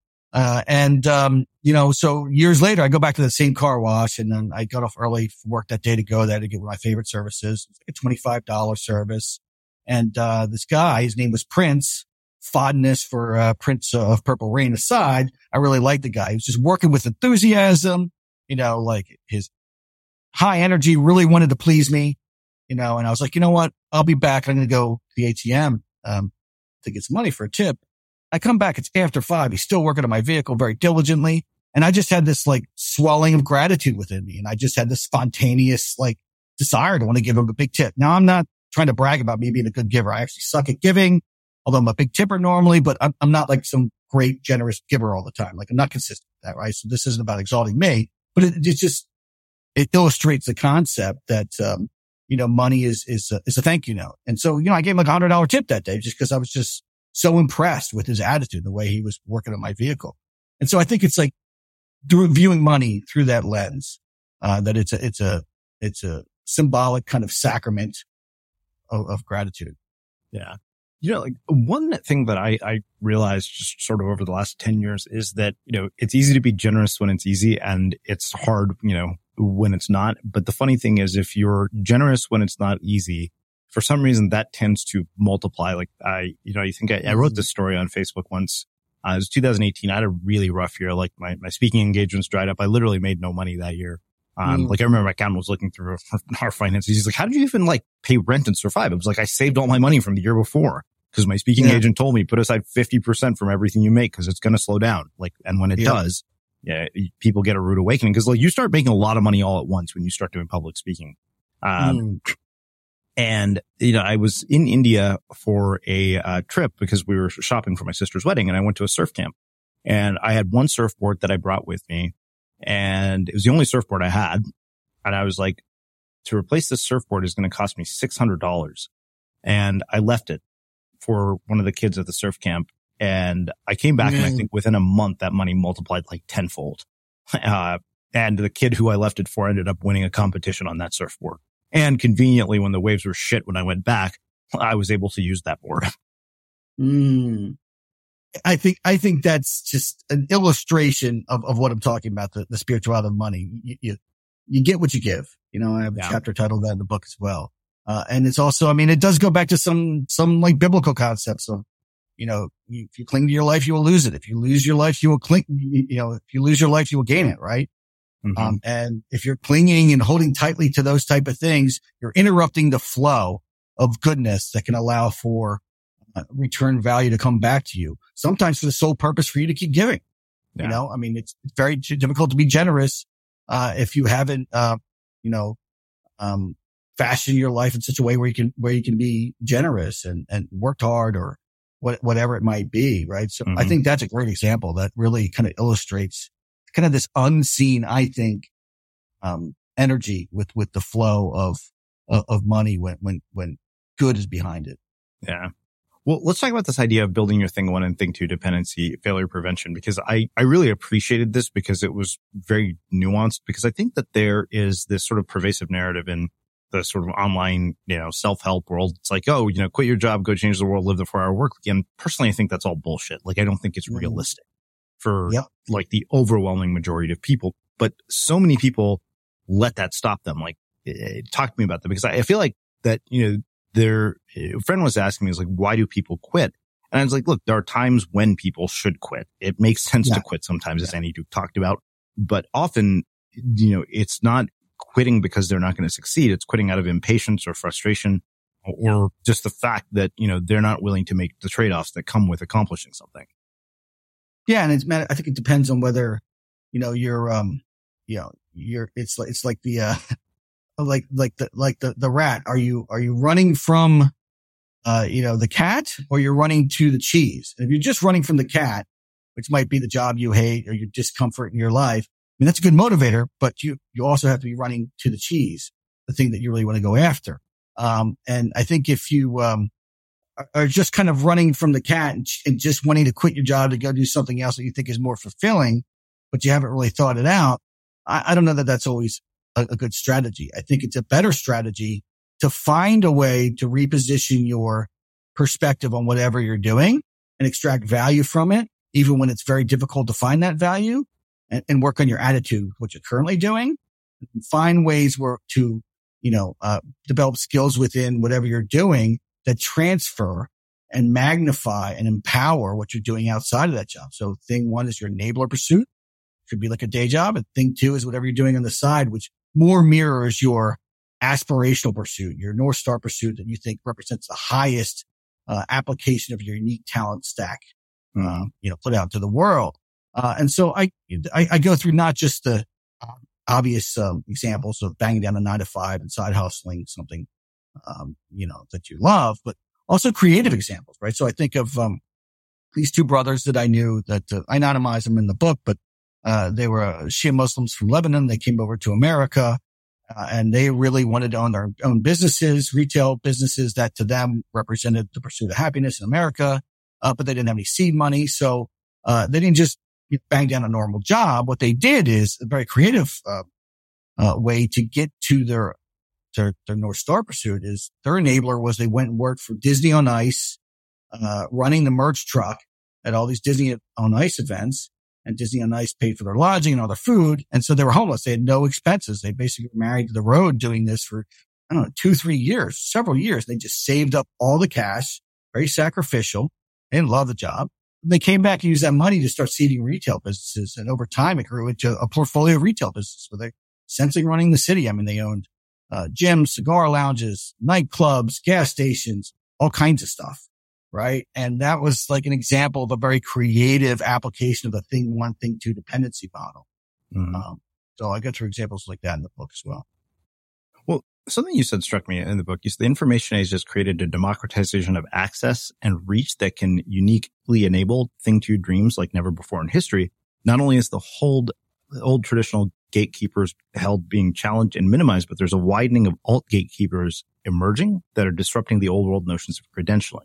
So years later, I go back to the same car wash, and then I got off early from work that day to go there to get one of my favorite services. It's like a $25 service. And, this guy, his name was Prince. Fondness for, Prince of Purple Rain aside, I really liked the guy. He was just working with enthusiasm, his high energy, really wanted to please me, and I was like, you know what? I'll be back. I'm going to go to the ATM, to get some money for a tip. I come back. It's after 5. He's still working on my vehicle very diligently. And I just had this swelling of gratitude within me. And I just had this spontaneous, desire to want to give him a big tip. Now, I'm not trying to brag about me being a good giver. I actually suck at giving, although I'm a big tipper normally, but I'm not some great, generous giver all the time. I'm not consistent with that, right? So this isn't about exalting me, but it illustrates the concept that, money is a thank you note. And so, I gave him a $100 tip that day just because I was just so impressed with his attitude, the way he was working on my vehicle. And so I think it's viewing money through that lens, that it's a symbolic kind of sacrament of gratitude. Yeah. One thing that I realized just sort of over the last 10 years is that, it's easy to be generous when it's easy, and it's hard, when it's not. But the funny thing is, if you're generous when it's not easy, for some reason that tends to multiply. Like I wrote this story on Facebook once. It was 2018. I had a really rough year. Like my speaking engagements dried up. I literally made no money that year. Like I remember my accountant was looking through our finances. He's like, how did you even like pay rent and survive? It was like, I saved all my money from the year before because my speaking agent told me put aside 50% from everything you make because it's going to slow down. Like, and when it does, people get a rude awakening because like you start making a lot of money all at once when you start doing public speaking. And, I was in India for a trip because we were shopping for my sister's wedding and I went to a surf camp and I had one surfboard that I brought with me and it was the only surfboard I had. And I was like, to replace this surfboard is going to cost me $600. And I left it for one of the kids at the surf camp. And I came back and I think within a month that money multiplied like tenfold. And the kid who I left it for ended up winning a competition on that surfboard. And conveniently, when the waves were shit, when I went back, I was able to use that board. I think that's just an illustration of what I'm talking about, the spirituality of money. You get what you give. I have a chapter titled that in the book as well. And it's also, it does go back to some like biblical concepts of, if you cling to your life, you will lose it. If you lose your life, you will cling, if you lose your life, you will gain it, right? And if you're clinging and holding tightly to those type of things, you're interrupting the flow of goodness that can allow for return value to come back to you. Sometimes for the sole purpose for you to keep giving. It's very difficult to be generous, if you haven't, fashioned your life in such a way where you can be generous and worked hard or whatever it might be. Right. So I think that's a great example that really kind of illustrates kind of this unseen, I think, energy with the flow of money when good is behind it. Yeah. Well, let's talk about this idea of building your thing one and thing two dependency failure prevention, because I really appreciated this because it was very nuanced, because I think that there is this sort of pervasive narrative in the sort of online, self-help world. It's like, quit your job, go change the world, live the 4-hour work week. And personally, I think that's all bullshit. Like, I don't think it's realistic for like the overwhelming majority of people, but so many people let that stop them. Like, talk to me about that, because I feel like that, a friend was asking me, why do people quit? And I was like, look, there are times when people should quit. It makes sense to quit sometimes, as Andy Duke talked about, but often, it's not quitting because they're not going to succeed. It's quitting out of impatience or frustration, or just the fact that, they're not willing to make the trade-offs that come with accomplishing something. Yeah. And I think it depends on whether, it's like the, the rat. Are you running from, the cat, or you're running to the cheese? And if you're just running from the cat, which might be the job you hate or your discomfort in your life, that's a good motivator, but you also have to be running to the cheese, the thing that you really want to go after. And I think if you, are just kind of running from the cat and just wanting to quit your job to go do something else that you think is more fulfilling, but you haven't really thought it out, I don't know that that's always a good strategy. I think it's a better strategy to find a way to reposition your perspective on whatever you're doing and extract value from it, even when it's very difficult to find that value, and work on your attitude, what you're currently doing, and find ways to develop skills within whatever you're doing that transfer and magnify and empower what you're doing outside of that job. So thing one is your enabler pursuit. It could be like a day job. And thing two is whatever you're doing on the side, which more mirrors your aspirational pursuit, your North Star pursuit that you think represents the highest application of your unique talent stack, put out to the world. And so I go through not just the obvious examples of banging down a 9-to-5 and side hustling something, that you love, but also creative examples, right? So I think of these two brothers that I knew that I anonymize them in the book, but they were Shia Muslims from Lebanon. They came over to America, and they really wanted to own their own businesses, retail businesses that to them represented the pursuit of happiness in America, but they didn't have any seed money. So they didn't just bang down a normal job. What they did is a very creative way to get to their North Star pursuit. Is their enabler was they went and worked for Disney on Ice, running the merch truck at all these Disney on Ice events, and Disney on Ice paid for their lodging and all their food. And so they were homeless. They had no expenses. They basically were married to the road doing this for I don't know, 2-3 years, several years. They just saved up all the cash, very sacrificial. They didn't love the job. They came back and used that money to start seeding retail businesses. And over time, it grew into a portfolio of retail businesses where they're essentially running the city. I mean, they owned gyms, cigar lounges, nightclubs, gas stations, all kinds of stuff, right? And that was like an example of a very creative application of the thing one, thing two dependency model. Mm-hmm. So I go through examples like that in the book as well. Well, something you said struck me in the book. You said the information age has created a democratization of access and reach that can uniquely enable thing two dreams like never before in history. Not only is the old traditional gatekeepers held being challenged and minimized, but there's a widening of alt gatekeepers emerging that are disrupting the old world notions of credentialing.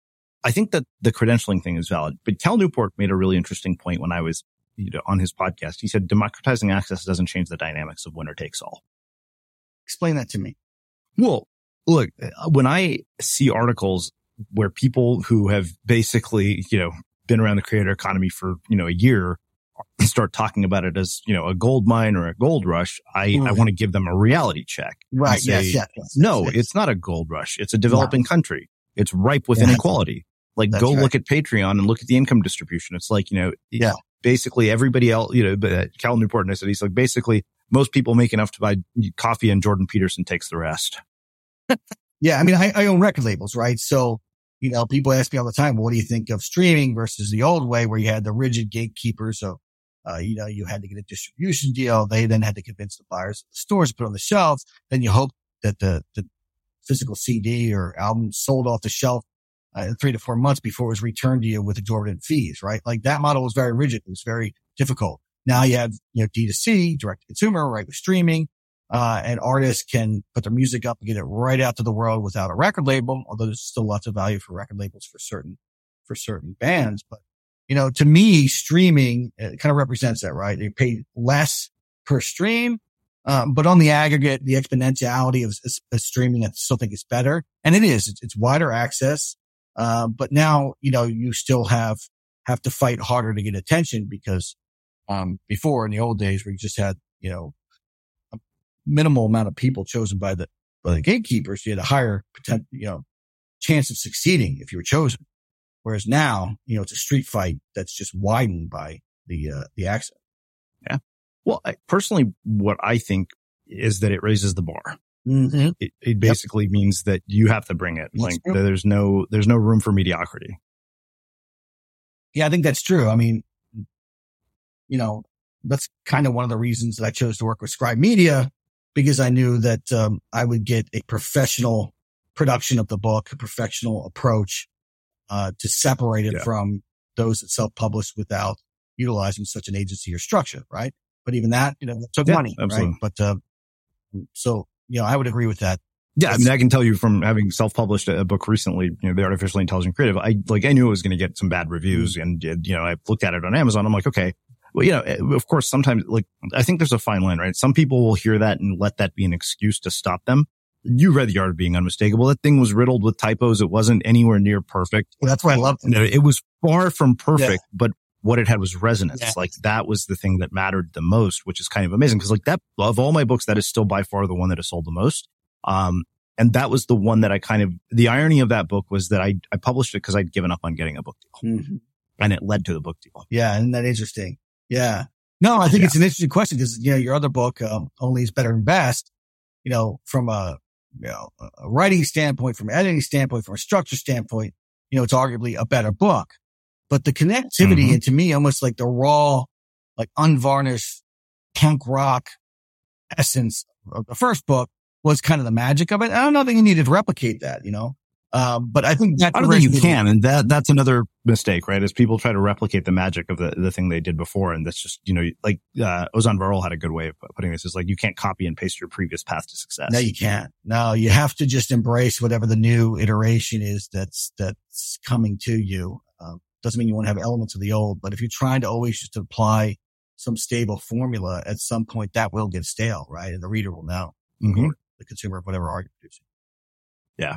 I think that the credentialing thing is valid, but Cal Newport made a really interesting point when I was on his podcast. He said democratizing access doesn't change the dynamics of winner takes all. Explain that to me. Well, look, when I see articles where people who have basically, been around the creator economy for, a year start talking about it as, a gold mine or a gold rush, I want to give them a reality check. Right. Say, yes. No, it's not a gold rush. It's a developing country. It's ripe with inequality. Like go look at Patreon and look at the income distribution. It's like, basically everybody else, but Cal Newport, and I said, he's like, basically most people make enough to buy coffee and Jordan Peterson takes the rest. Yeah. I mean, I own record labels, right? So, people ask me all the time, well, what do you think of streaming versus the old way where you had the rigid gatekeepers of, you had to get a distribution deal. They then had to convince the buyers of the stores to put on the shelves. Then you hope that the physical CD or album sold off the shelf in 3 to 4 months before it was returned to you with exorbitant fees, right? Like that model was very rigid. It was very difficult. Now you have, D2C, direct to consumer, right, with streaming, and artists can put their music up and get it right out to the world without a record label, although there's still lots of value for record labels for certain bands. But, to me, streaming kind of represents that, right? They pay less per stream, but on the aggregate, the exponentiality of streaming, I still think is better. And it is. It's wider access. But now, you still have to fight harder to get attention because, before in the old days where you just had, a minimal amount of people chosen by the gatekeepers, you had a higher potential, chance of succeeding if you were chosen. Whereas now, it's a street fight that's just widened by the access. Yeah. Well, personally, what I think is that it raises the bar. Mm-hmm. It basically means that you have to bring it. Like there's no room for mediocrity. Yeah, I think that's true. I mean, that's kind of one of the reasons that I chose to work with Scribe Media, because I knew that I would get a professional production of the book, a professional approach to separate it from those that self-publish without utilizing such an agency or structure, right? But even that, took money, absolutely. Right? But so, I would agree with that. Yeah, I mean, I can tell you from having self-published a book recently, The Artificially Intelligent Creative, I knew it was going to get some bad reviews, and I looked at it on Amazon. I'm like, okay, well, of course, sometimes I think there's a fine line, right? Some people will hear that and let that be an excuse to stop them. You read The Art of Being Unmistakable. That thing was riddled with typos. It wasn't anywhere near perfect. Well, that's why I loved it. It was far from perfect, but what it had was resonance. Yeah. Like that was the thing that mattered the most, which is kind of amazing because that of all my books, that is still by far the one that has sold the most. And that was the one that the irony of that book was that I published it because I'd given up on getting a book deal, and it led to the book deal. Yeah. Isn't that interesting? Yeah. No, I think it's an interesting question because, your other book, Only is Better and Best, from a writing standpoint, from an editing standpoint, from a structure standpoint, it's arguably a better book. But the connectivity, and to me, almost like the raw, like unvarnished punk rock essence of the first book was kind of the magic of it. I don't think you needed to replicate that, but I think that's I don't think you can. And that's another mistake, right? Is people try to replicate the magic of the thing they did before. And that's just, Ozan Varol had a good way of putting this. Is like, you can't copy and paste your previous path to success. No, you can't. No, you have to just embrace whatever the new iteration is that's coming to you. Doesn't mean you won't have elements of the old, but if you're trying to always just apply some stable formula, at some point that will get stale, right? And the reader will know, or the consumer of whatever art you're producing. Yeah.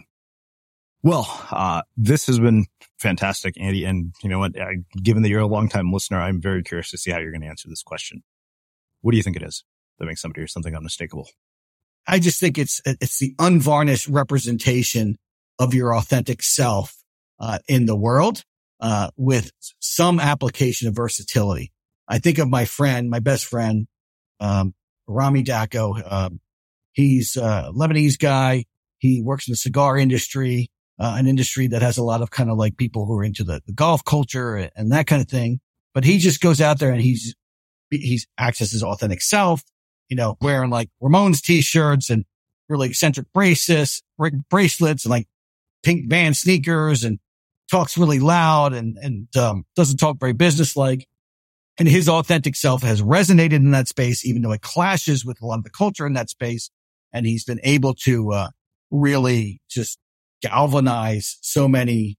Well, this has been fantastic, Andy. And you know what? Given that you're a longtime listener, I'm very curious to see how you're going to answer this question. What do you think it is that makes somebody or something unmistakable? I just think it's the unvarnished representation of your authentic self in the world with some application of versatility. I think of my best friend, Rami Dacko. He's a Lebanese guy. He works in the cigar industry, an industry that has a lot of kind of like people who are into the golf culture and that kind of thing. But he just goes out there and he's acts as his authentic self, wearing like Ramones t-shirts and really eccentric bracelets and like pink Vans sneakers, and talks really loud and doesn't talk very businesslike. And his authentic self has resonated in that space, even though it clashes with a lot of the culture in that space. And he's been able to really just galvanize so many,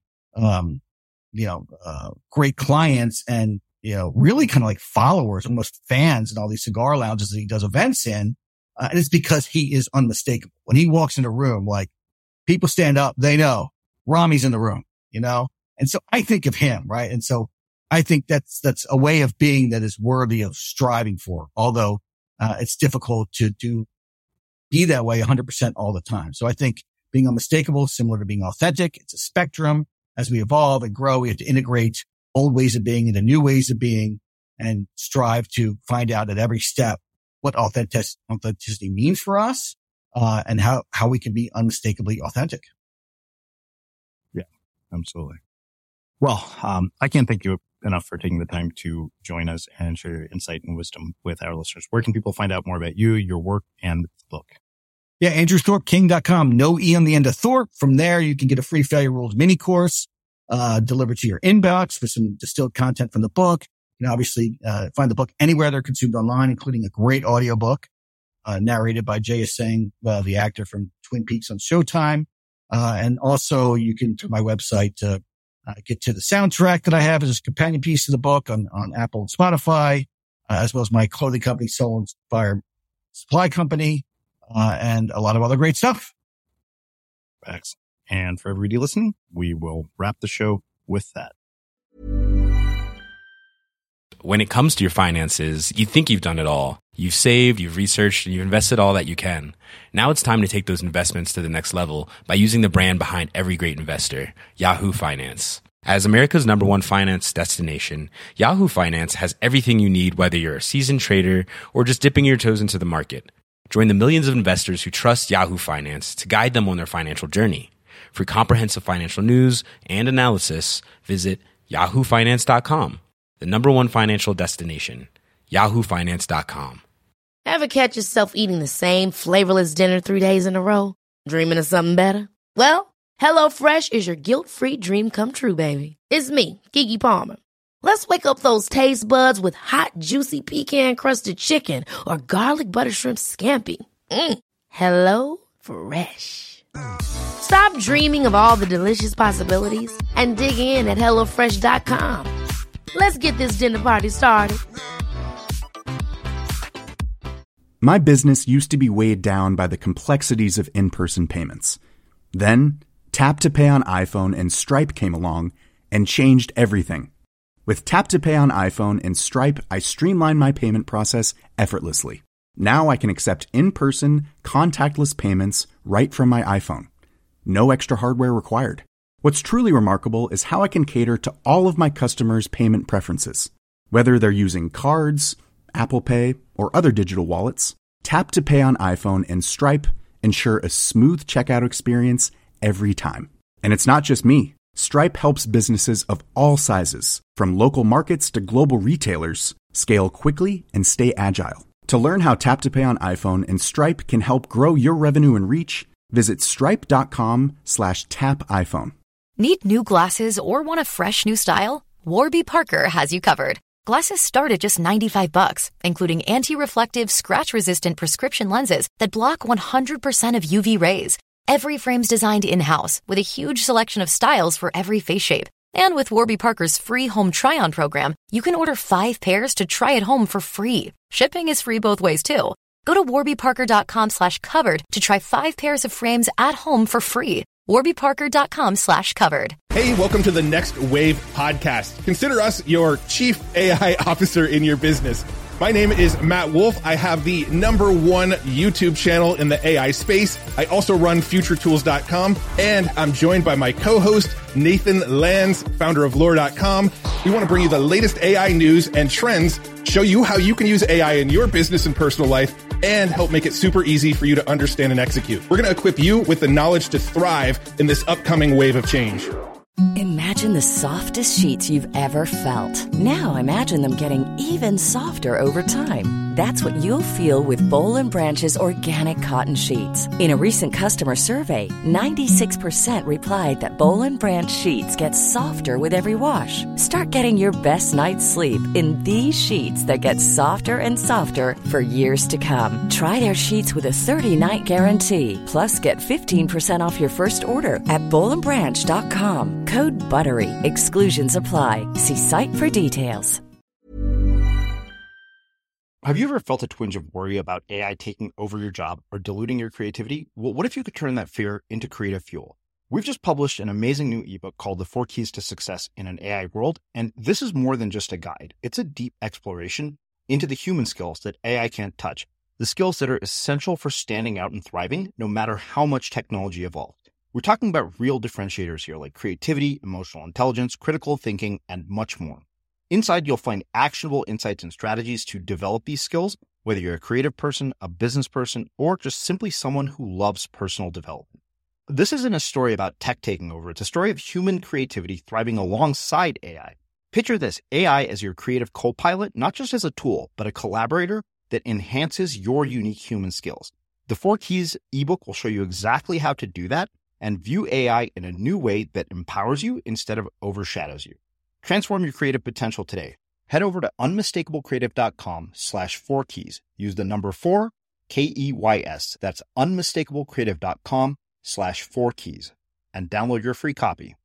great clients and, really kind of like followers, almost fans in all these cigar lounges that he does events in. And it's because he is unmistakable. When he walks in a room, like people stand up, they know Rami's in the room, And so I think of him, right? And so I think that's a way of being that is worthy of striving for, although it's difficult to be that way 100% all the time. So I think being unmistakable, similar to being authentic, it's a spectrum. As we evolve and grow, we have to integrate old ways of being into new ways of being and strive to find out at every step what authenticity means for us, and how we can be unmistakably authentic. Yeah, absolutely. Well, I can't thank you enough for taking the time to join us and share your insight and wisdom with our listeners. Where can people find out more about you, your work, and the book? Yeah, AndrewThorpeKing.com. No E on the end of Thorpe. From there, you can get a free Failure Rules mini course delivered to your inbox with some distilled content from the book. You can obviously find the book anywhere they're consumed online, including a great audiobook narrated by Jaya Singh, the actor from Twin Peaks on Showtime. And also you can, to my website, get to the soundtrack that I have as a companion piece to the book on Apple and Spotify, as well as my clothing company, Soul Inspired Supply Company, and a lot of other great stuff. Excellent. And for everybody listening, we will wrap the show with that. When it comes to your finances, you think you've done it all. You've saved, you've researched, and you've invested all that you can. Now it's time to take those investments to the next level by using the brand behind every great investor, Yahoo Finance. As America's #1 finance destination, Yahoo Finance has everything you need, whether you're a seasoned trader or just dipping your toes into the market. Join the millions of investors who trust Yahoo Finance to guide them on their financial journey. For comprehensive financial news and analysis, visit yahoofinance.com. The #1 financial destination, yahoofinance.com. Ever catch yourself eating the same flavorless dinner 3 days in a row? Dreaming of something better? Well, HelloFresh is your guilt-free dream come true, baby. It's me, Keke Palmer. Let's wake up those taste buds with hot, juicy pecan-crusted chicken or garlic butter shrimp scampi. Hello Fresh. Stop dreaming of all the delicious possibilities and dig in at HelloFresh.com. Let's get this dinner party started. My business used to be weighed down by the complexities of in-person payments. Then, Tap to Pay on iPhone and Stripe came along and changed everything. With Tap to Pay on iPhone and Stripe, I streamlined my payment process effortlessly. Now I can accept in-person, contactless payments right from my iPhone. No extra hardware required. What's truly remarkable is how I can cater to all of my customers' payment preferences. Whether they're using cards, Apple Pay, or other digital wallets, Tap to Pay on iPhone and Stripe ensure a smooth checkout experience every time. And it's not just me. Stripe helps businesses of all sizes, from local markets to global retailers, scale quickly and stay agile. To learn how Tap to Pay on iPhone and Stripe can help grow your revenue and reach, visit stripe.com/tapiphone. Need new glasses or want a fresh new style? Warby Parker has you covered. Glasses start at just $95, including anti-reflective, scratch-resistant prescription lenses that block 100% of UV rays. Every frame's designed in-house with a huge selection of styles for every face shape. And with Warby Parker's free home try-on program, you can order 5 pairs to try at home for free. Shipping is free both ways, too. Go to warbyparker.com/covered to try 5 pairs of frames at home for free. warbyparker.com/covered. Hey, welcome to the Next Wave podcast. Consider us your chief AI officer in your business. My name is Matt Wolf. I have the #1 YouTube channel in the AI space. I also run futuretools.com, and I'm joined by my co-host, Nathan Lands, founder of lore.com. We want to bring you the latest AI news and trends, show you how you can use AI in your business and personal life, and help make it super easy for you to understand and execute. We're going to equip you with the knowledge to thrive in this upcoming wave of change. Imagine the softest sheets you've ever felt. Now imagine them getting even softer over time. That's what you'll feel with Boll & Branch's organic cotton sheets. In a recent customer survey, 96% replied that Boll & Branch sheets get softer with every wash. Start getting your best night's sleep in these sheets that get softer and softer for years to come. Try their sheets with a 30-night guarantee. Plus, get 15% off your first order at bollandbranch.com. Code BUTTERY. Exclusions apply. See site for details. Have you ever felt a twinge of worry about AI taking over your job or diluting your creativity? Well, what if you could turn that fear into creative fuel? We've just published an amazing new ebook called The 4 Keys to Success in an AI World, and this is more than just a guide. It's a deep exploration into the human skills that AI can't touch, the skills that are essential for standing out and thriving, no matter how much technology evolves. We're talking about real differentiators here, like creativity, emotional intelligence, critical thinking, and much more. Inside, you'll find actionable insights and strategies to develop these skills, whether you're a creative person, a business person, or just simply someone who loves personal development. This isn't a story about tech taking over. It's a story of human creativity thriving alongside AI. Picture this, AI as your creative co-pilot, not just as a tool, but a collaborator that enhances your unique human skills. The 4 Keys ebook will show you exactly how to do that and view AI in a new way that empowers you instead of overshadows you. Transform your creative potential today. Head over to unmistakablecreative.com/4keys. Use the number 4, KEYS. That's unmistakablecreative.com/4keys and download your free copy.